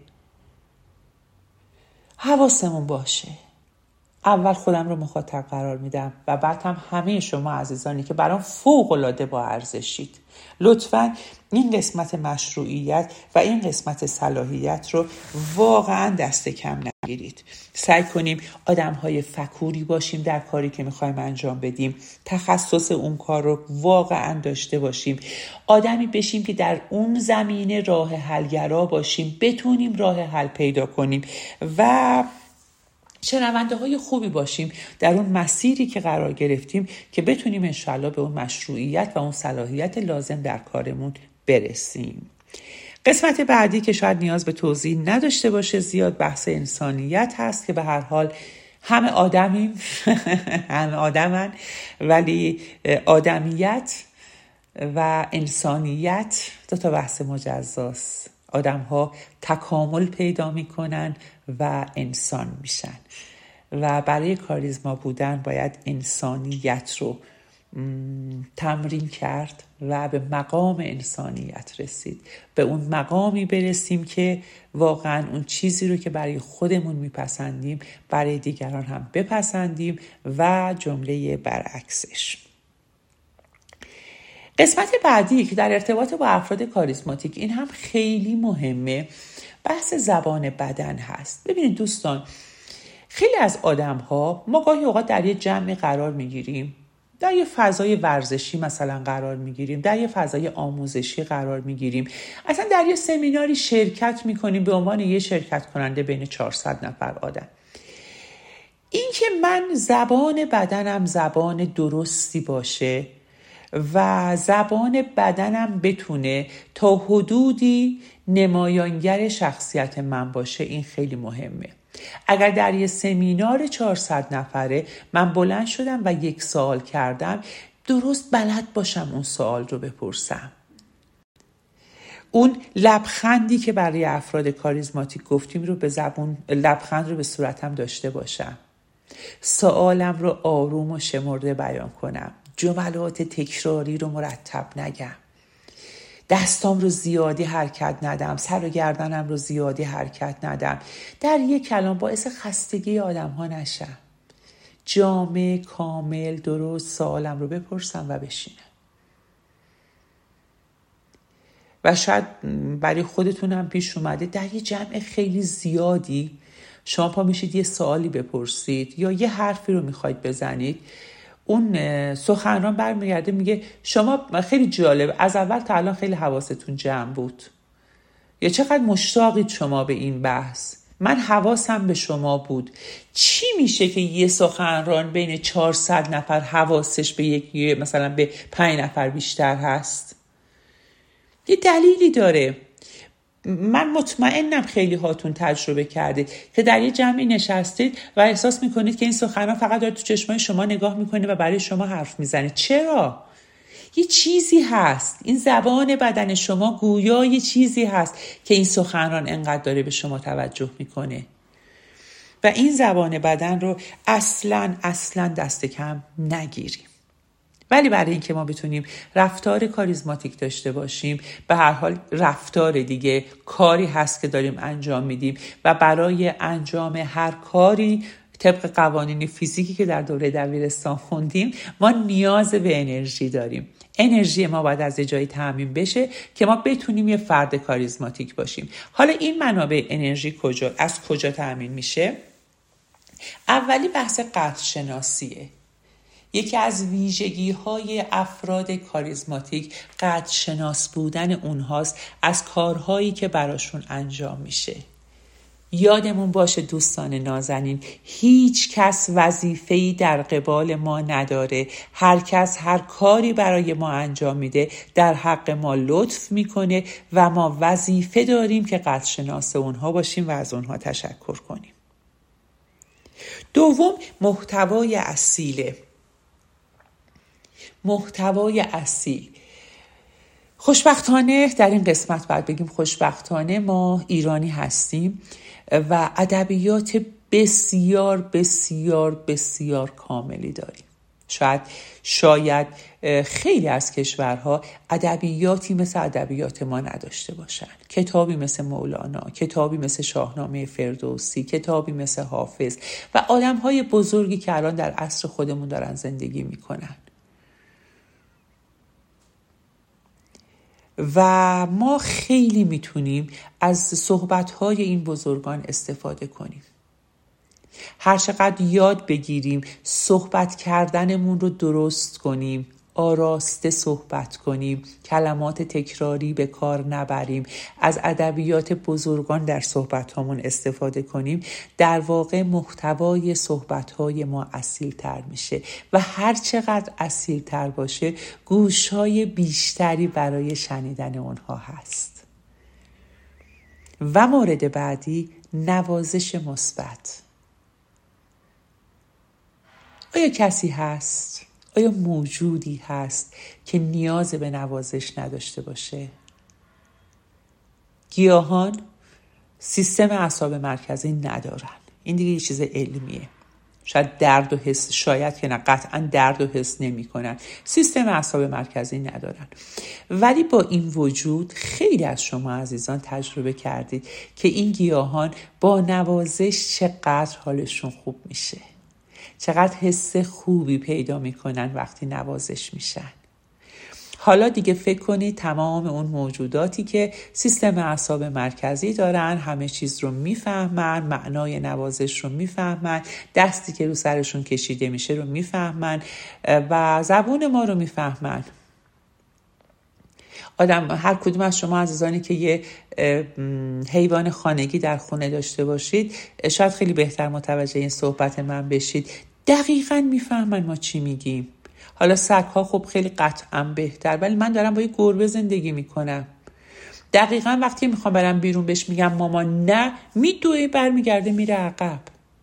حواسمون باشه. اول خودم رو مخاطب قرار میدم و بعد هم همه شما عزیزانی که برام فوق العاده با ارزشید. لطفاً این قسمت مشروعیت و این قسمت صلاحیت رو واقعاً دست کم نگیرید. سعی کنیم آدم‌های فکوری باشیم در کاری که می‌خوایم انجام بدیم. تخصص اون کار رو واقعاً داشته باشیم. آدمی بشیم که در اون زمینه راه حلگرا باشیم، بتونیم راه حل پیدا کنیم و شنونده های خوبی باشیم در اون مسیری که قرار گرفتیم که بتونیم انشاءالله به اون مشروعیت و اون صلاحیت لازم در کارمون برسیم. قسمت بعدی که شاید نیاز به توضیح نداشته باشه زیاد، بحث انسانیت هست که به هر حال همه آدمیم همه آدمن، ولی آدمیت و انسانیت دو تا بحث مجزاست. آدم ها تکامل پیدا میکنن و انسان میشن و برای کاریزما بودن باید انسانیت رو تمرین کرد و به مقام انسانیت رسید. به اون مقامی برسیم که واقعا اون چیزی رو که برای خودمون میپسندیم برای دیگران هم بپسندیم و جمله برعکسش. قسمت بعدی که در ارتباط با افراد کاریزماتیک، این هم خیلی مهمه، بحث زبان بدن هست. ببینید دوستان، خیلی از آدم ها ما گاهی اوقات در یه جمع قرار میگیریم، در یه فضای ورزشی مثلا قرار میگیریم، در یه فضای آموزشی قرار میگیریم، اصلا در یه سمیناری شرکت میکنیم به عنوان یه شرکت کننده بین چهارصد نفر آدم. این که من زبان بدنم زبان درستی باشه و زبان بدنم بتونه تا حدودی نمایانگر شخصیت من باشه، این خیلی مهمه. اگر در یه سمینار چهارصد نفره من بلند شدم و یک سوال کردم، درست بلد باشم اون سوال رو بپرسم. اون لبخندی که برای افراد کاریزماتیک گفتیم رو به زبون، لبخند رو به صورتم داشته باشم. سوالم رو آروم و شمرده بیان کنم. جملات تکراری رو مرتب نگم. دستام رو زیادی حرکت ندم. سر و گردنم رو زیادی حرکت ندم. در یک کلام باعث خستگی آدم ها نشم. جامع، کامل، درست سوالم رو بپرسم و بشینم. و شاید برای خودتونم پیش اومده در یه جمع خیلی زیادی شما پا میشید یه سوالی بپرسید یا یه حرفی رو میخواید بزنید، اون سخنران برمیگرده میگه شما خیلی جالب، از اول تا الان خیلی حواستون جمع بود، یا چقدر مشتاقید شما به این بحث، من حواسم به شما بود. چی میشه که یه سخنران بین چهارصد نفر حواسش به یک مثلا به پنج نفر بیشتر هست؟ یه دلیلی داره. من مطمئنم خیلی هاتون تجربه کردید که در یه جمعی نشستید و احساس میکنید که این سخنران فقط داره تو چشمای شما نگاه میکنه و برای شما حرف میزنه. چرا؟ یه چیزی هست. این زبان بدن شما گویا یه چیزی هست که این سخنران انقدر داره به شما توجه میکنه. و این زبان بدن رو اصلاً اصلاً دست کم نگیریم. ولی برای اینکه ما بتونیم رفتار کاریزماتیک داشته باشیم، به هر حال رفتار دیگه کاری هست که داریم انجام میدیم و برای انجام هر کاری طبق قوانین فیزیکی که در دوره دبیرستان خوندیم ما نیاز به انرژی داریم. انرژی ما باید از جایی تامین بشه که ما بتونیم یه فرد کاریزماتیک باشیم. حالا این منابع انرژی کجا از کجا تامین میشه؟ اولی بحث قدر شناسیه. یکی از ویژگی‌های افراد کاریزماتیک قدر شناس بودن اونهاست از کارهایی که براشون انجام میشه. یادمون باشه دوستان نازنین، هیچ کس وظیفه‌ای در قبال ما نداره. هر کس هر کاری برای ما انجام میده در حق ما لطف میکنه و ما وظیفه داریم که قدر شناس اونها باشیم و از اونها تشکر کنیم. دوم، محتوای اصیله. محتوای اصیل. خوشبختانه در این قسمت باید بگیم خوشبختانه ما ایرانی هستیم و ادبیات بسیار بسیار بسیار کاملی داریم. شاید شاید خیلی از کشورها ادبیاتی مثل ادبیات ما نداشته باشن. کتابی مثل مولانا، کتابی مثل شاهنامه فردوسی، کتابی مثل حافظ و آدم‌های بزرگی که الان در عصر خودمون دارن زندگی میکنن. و ما خیلی میتونیم از صحبت‌های این بزرگان استفاده کنیم. هر چقدر یاد بگیریم صحبت کردنمون رو درست کنیم، آراسته صحبت کنیم، کلمات تکراری به کار نبریم، از ادبیات بزرگان در صحبت‌هامون استفاده کنیم، در واقع محتوای صحبت‌های ما اصیل‌تر میشه و هر چقدر اصیل‌تر باشه گوش‌های بیشتری برای شنیدن اونها هست. و مورد بعدی، نوازش مثبت. آیا کسی هست؟ آیا موجودی هست که نیاز به نوازش نداشته باشه؟ گیاهان سیستم اعصاب مرکزی ندارن. این دیگه یه چیز علمیه. شاید درد و حس، شاید که نه، قطعا درد و حس نمی کنن، سیستم اعصاب مرکزی ندارن. ولی با این وجود خیلی از شما عزیزان تجربه کردید که این گیاهان با نوازش چقدر حالشون خوب میشه، چقدر حس خوبی پیدا میکنن وقتی نوازش میشن. حالا دیگه فکر کنید تمام اون موجوداتی که سیستم اعصاب مرکزی دارن، همه چیز رو میفهمن، معنای نوازش رو میفهمن، دستی که رو سرشون کشیده میشه رو میفهمن و زبون ما رو میفهمن. آدم، هر کدوم از شما عزیزانی که یه حیوان خانگی در خونه داشته باشید شاید خیلی بهتر متوجه این صحبت من بشید. دقیقاً میفهمن ما چی میگیم. حالا سگ‌ها خب خیلی قطعاً بهتر، ولی من دارم با یه گربه زندگی میکنم. دقیقاً وقتی میخوام برم بیرون بهش میگم مامان نه، میدوه، برمیگرده میره عقب.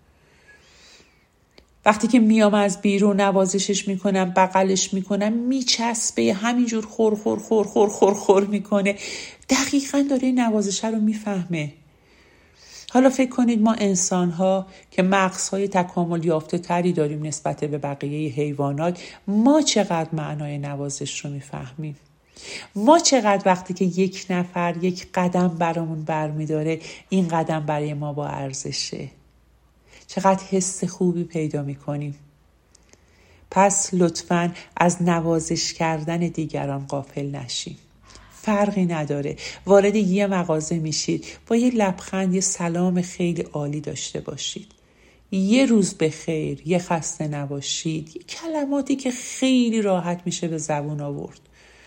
وقتی که میام از بیرون نوازشش میکنم، بغلش میکنم، میچسبه، همینجور خور خور خور خور خور خور میکنه. دقیقاً داره این نوازشه رو میفهمه. حالا فکر کنید ما انسان‌ها که مغزهای تکامل یافته تری داریم نسبت به بقیه حیوانات، ما چقدر معنای نوازش رو میفهمیم. ما چقدر وقتی که یک نفر یک قدم برامون برمیداره، این قدم برای ما با ارزشه، چقدر حس خوبی پیدا میکنیم. پس لطفاً از نوازش کردن دیگران غافل نشیم. فرقی نداره، وارد یه مغازه میشید، با یه لبخند یه سلام خیلی عالی داشته باشید. یه روز بخیر، یه خسته نباشید، یه کلماتی که خیلی راحت میشه به زبون آورد.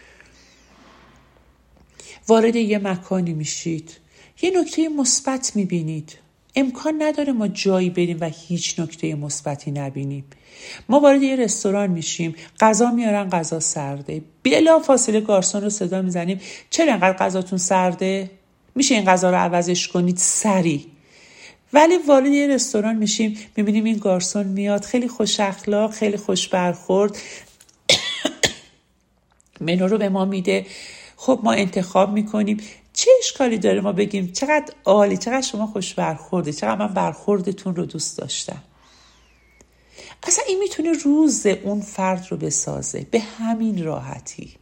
وارد یه مکانی میشید، یه نکته مثبت میبینید. امکان نداره ما جایی بریم و هیچ نکته مثبتی نبینیم. ما وارد یه رستوران میشیم، غذا میارن، غذا سرده، بلا فاصله گارسون رو صدا میزنیم چرا اینقدر غذاتون سرده؟ میشه این غذا رو عوضش کنید سریع. ولی وارد یه رستوران میشیم، میبینیم این گارسون میاد، خیلی خوش اخلاق، خیلی خوش برخورد، منو رو به ما میده. خب ما انتخاب میکنیم. چه اشکالی داره ما بگیم چقدر عالی، چقدر شما خوش برخورده، چقدر من برخوردتون رو دوست داشتم. اصلا این میتونه روز اون فرد رو بسازه به همین راحتی.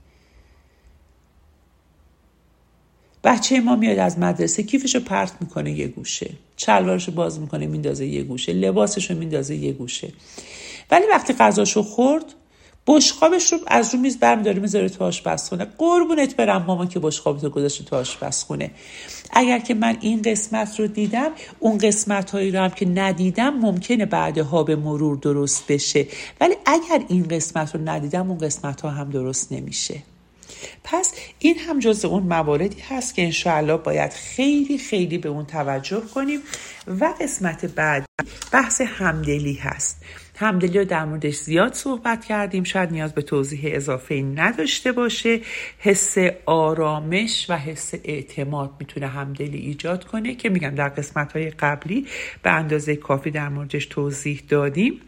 بچه ما میاد از مدرسه، کیفشو پرت میکنه یه گوشه، شلوارشو باز میکنه میندازه یه گوشه، لباسشو میندازه یه گوشه. ولی وقتی غذاشو خورد، بشقابش رو از رو میز برمی‌داره میذاره تو آشپزخونه. قربونت برم مامان که بشقابتو گذاشته تو آشپزخونه. اگر که من این قسمت رو دیدم، اون قسمت‌هایی رو هم که ندیدم ممکنه بعدها به مرور درست بشه، ولی اگر این قسمت رو ندیدم اون قسمت‌ها هم درست نمیشه. پس این هم جز اون مواردی هست که انشاءالله باید خیلی خیلی به اون توجه کنیم. و قسمت بعد بحث همدلی هست. همدلی رو در موردش زیاد صحبت کردیم، شاید نیاز به توضیح اضافه‌ای نداشته باشه. حس آرامش و حس اعتماد میتونه همدلی ایجاد کنه که میگم در قسمت‌های قبلی به اندازه کافی در موردش توضیح دادیم.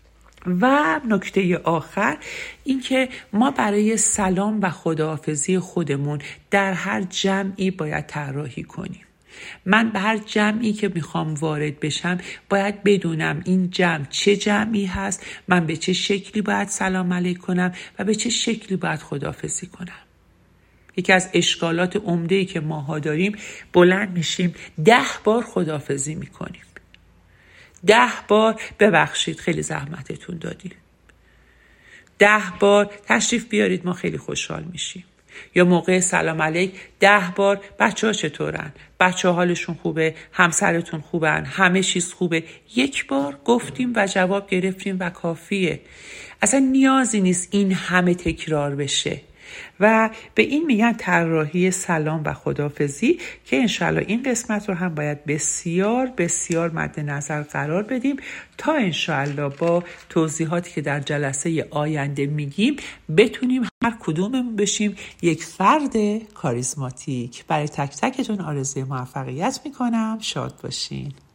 و نکته آخر این که ما برای سلام و خداحافظی خودمون در هر جمعی باید طراحی کنیم. من به هر جمعی که میخوام وارد بشم باید بدونم این جمع چه جمعی هست، من به چه شکلی باید سلام علیک کنم و به چه شکلی باید خداحافظی کنم. یکی از اشکالات عمده‌ای که ماها داریم، بلند میشیم ده بار خداحافظی میکنیم، ده بار ببخشید خیلی زحمتتون دادیم، ده بار تشریف بیارید ما خیلی خوشحال میشیم، یا موقع سلام علیک ده بار بچه ها چطورن، بچه ها حالشون خوبه، همسرتون خوبن، همه چیز خوبه. یک بار گفتیم و جواب گرفتیم و کافیه. اصلا نیازی نیست این همه تکرار بشه. و به این میگن طراحی سلام و خداحافظی که انشالله این قسمت رو هم باید بسیار بسیار مد نظر قرار بدیم تا انشالله با توضیحاتی که در جلسه آینده میگیم بتونیم هر کدوممون بشیم یک فرد کاریزماتیک. برای تک تکتون آرزوی موفقیت میکنم. شاد باشین.